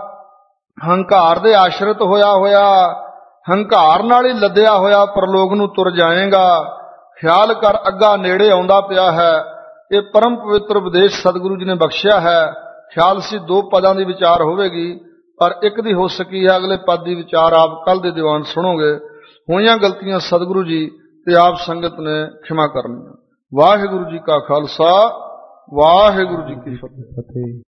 ਹੰਕਾਰ ਦੇ ਆਸ਼ਰਿਤ ਹੋਇਆ, ਹੰਕਾਰ ਨਾਲ ਹੀ ਲੱਦਿਆ ਹੋਇਆ ਪਰਲੋਕ ਨੂੰ ਤੁਰ ਜਾਏਗਾ। ਖਿਆਲ ਕਰ ਅੱਗਾ ਨੇੜੇ ਆਉਂਦਾ ਪਿਆ ਹੈ। ਇਹ ਪਰਮ ਪਵਿੱਤਰ ਉਪਦੇਸ਼ ਸਤਿਗੁਰੂ ਜੀ ਨੇ ਬਖਸ਼ਿਆ ਹੈ। ਖਿਆਲ ਸੀ 2 ਪਦਾਂ ਦੀ ਵਿਚਾਰ ਹੋਵੇਗੀ, ਪਰ ਇੱਕ ਦੀ ਹੋ ਸਕੀ ਹੈ। ਅਗਲੇ ਪਦ ਦੀ ਵਿਚਾਰ ਆਪ ਕੱਲ ਦੇ ਦੀਵਾਨ ਸੁਣੋਗੇ। ਹੋਈਆਂ ਗਲਤੀਆਂ ਸਤਿਗੁਰੂ ਜੀ ਤੇ ਆਪ ਸੰਗਤ ਨੇ ਖਿਮਾ ਕਰਨੀਆਂ। ਵਾਹਿਗੁਰੂ ਜੀ ਕਾ ਖਾਲਸਾ, ਵਾਹਿਗੁਰੂ ਜੀ ਕੀ ਫਤਿਹ।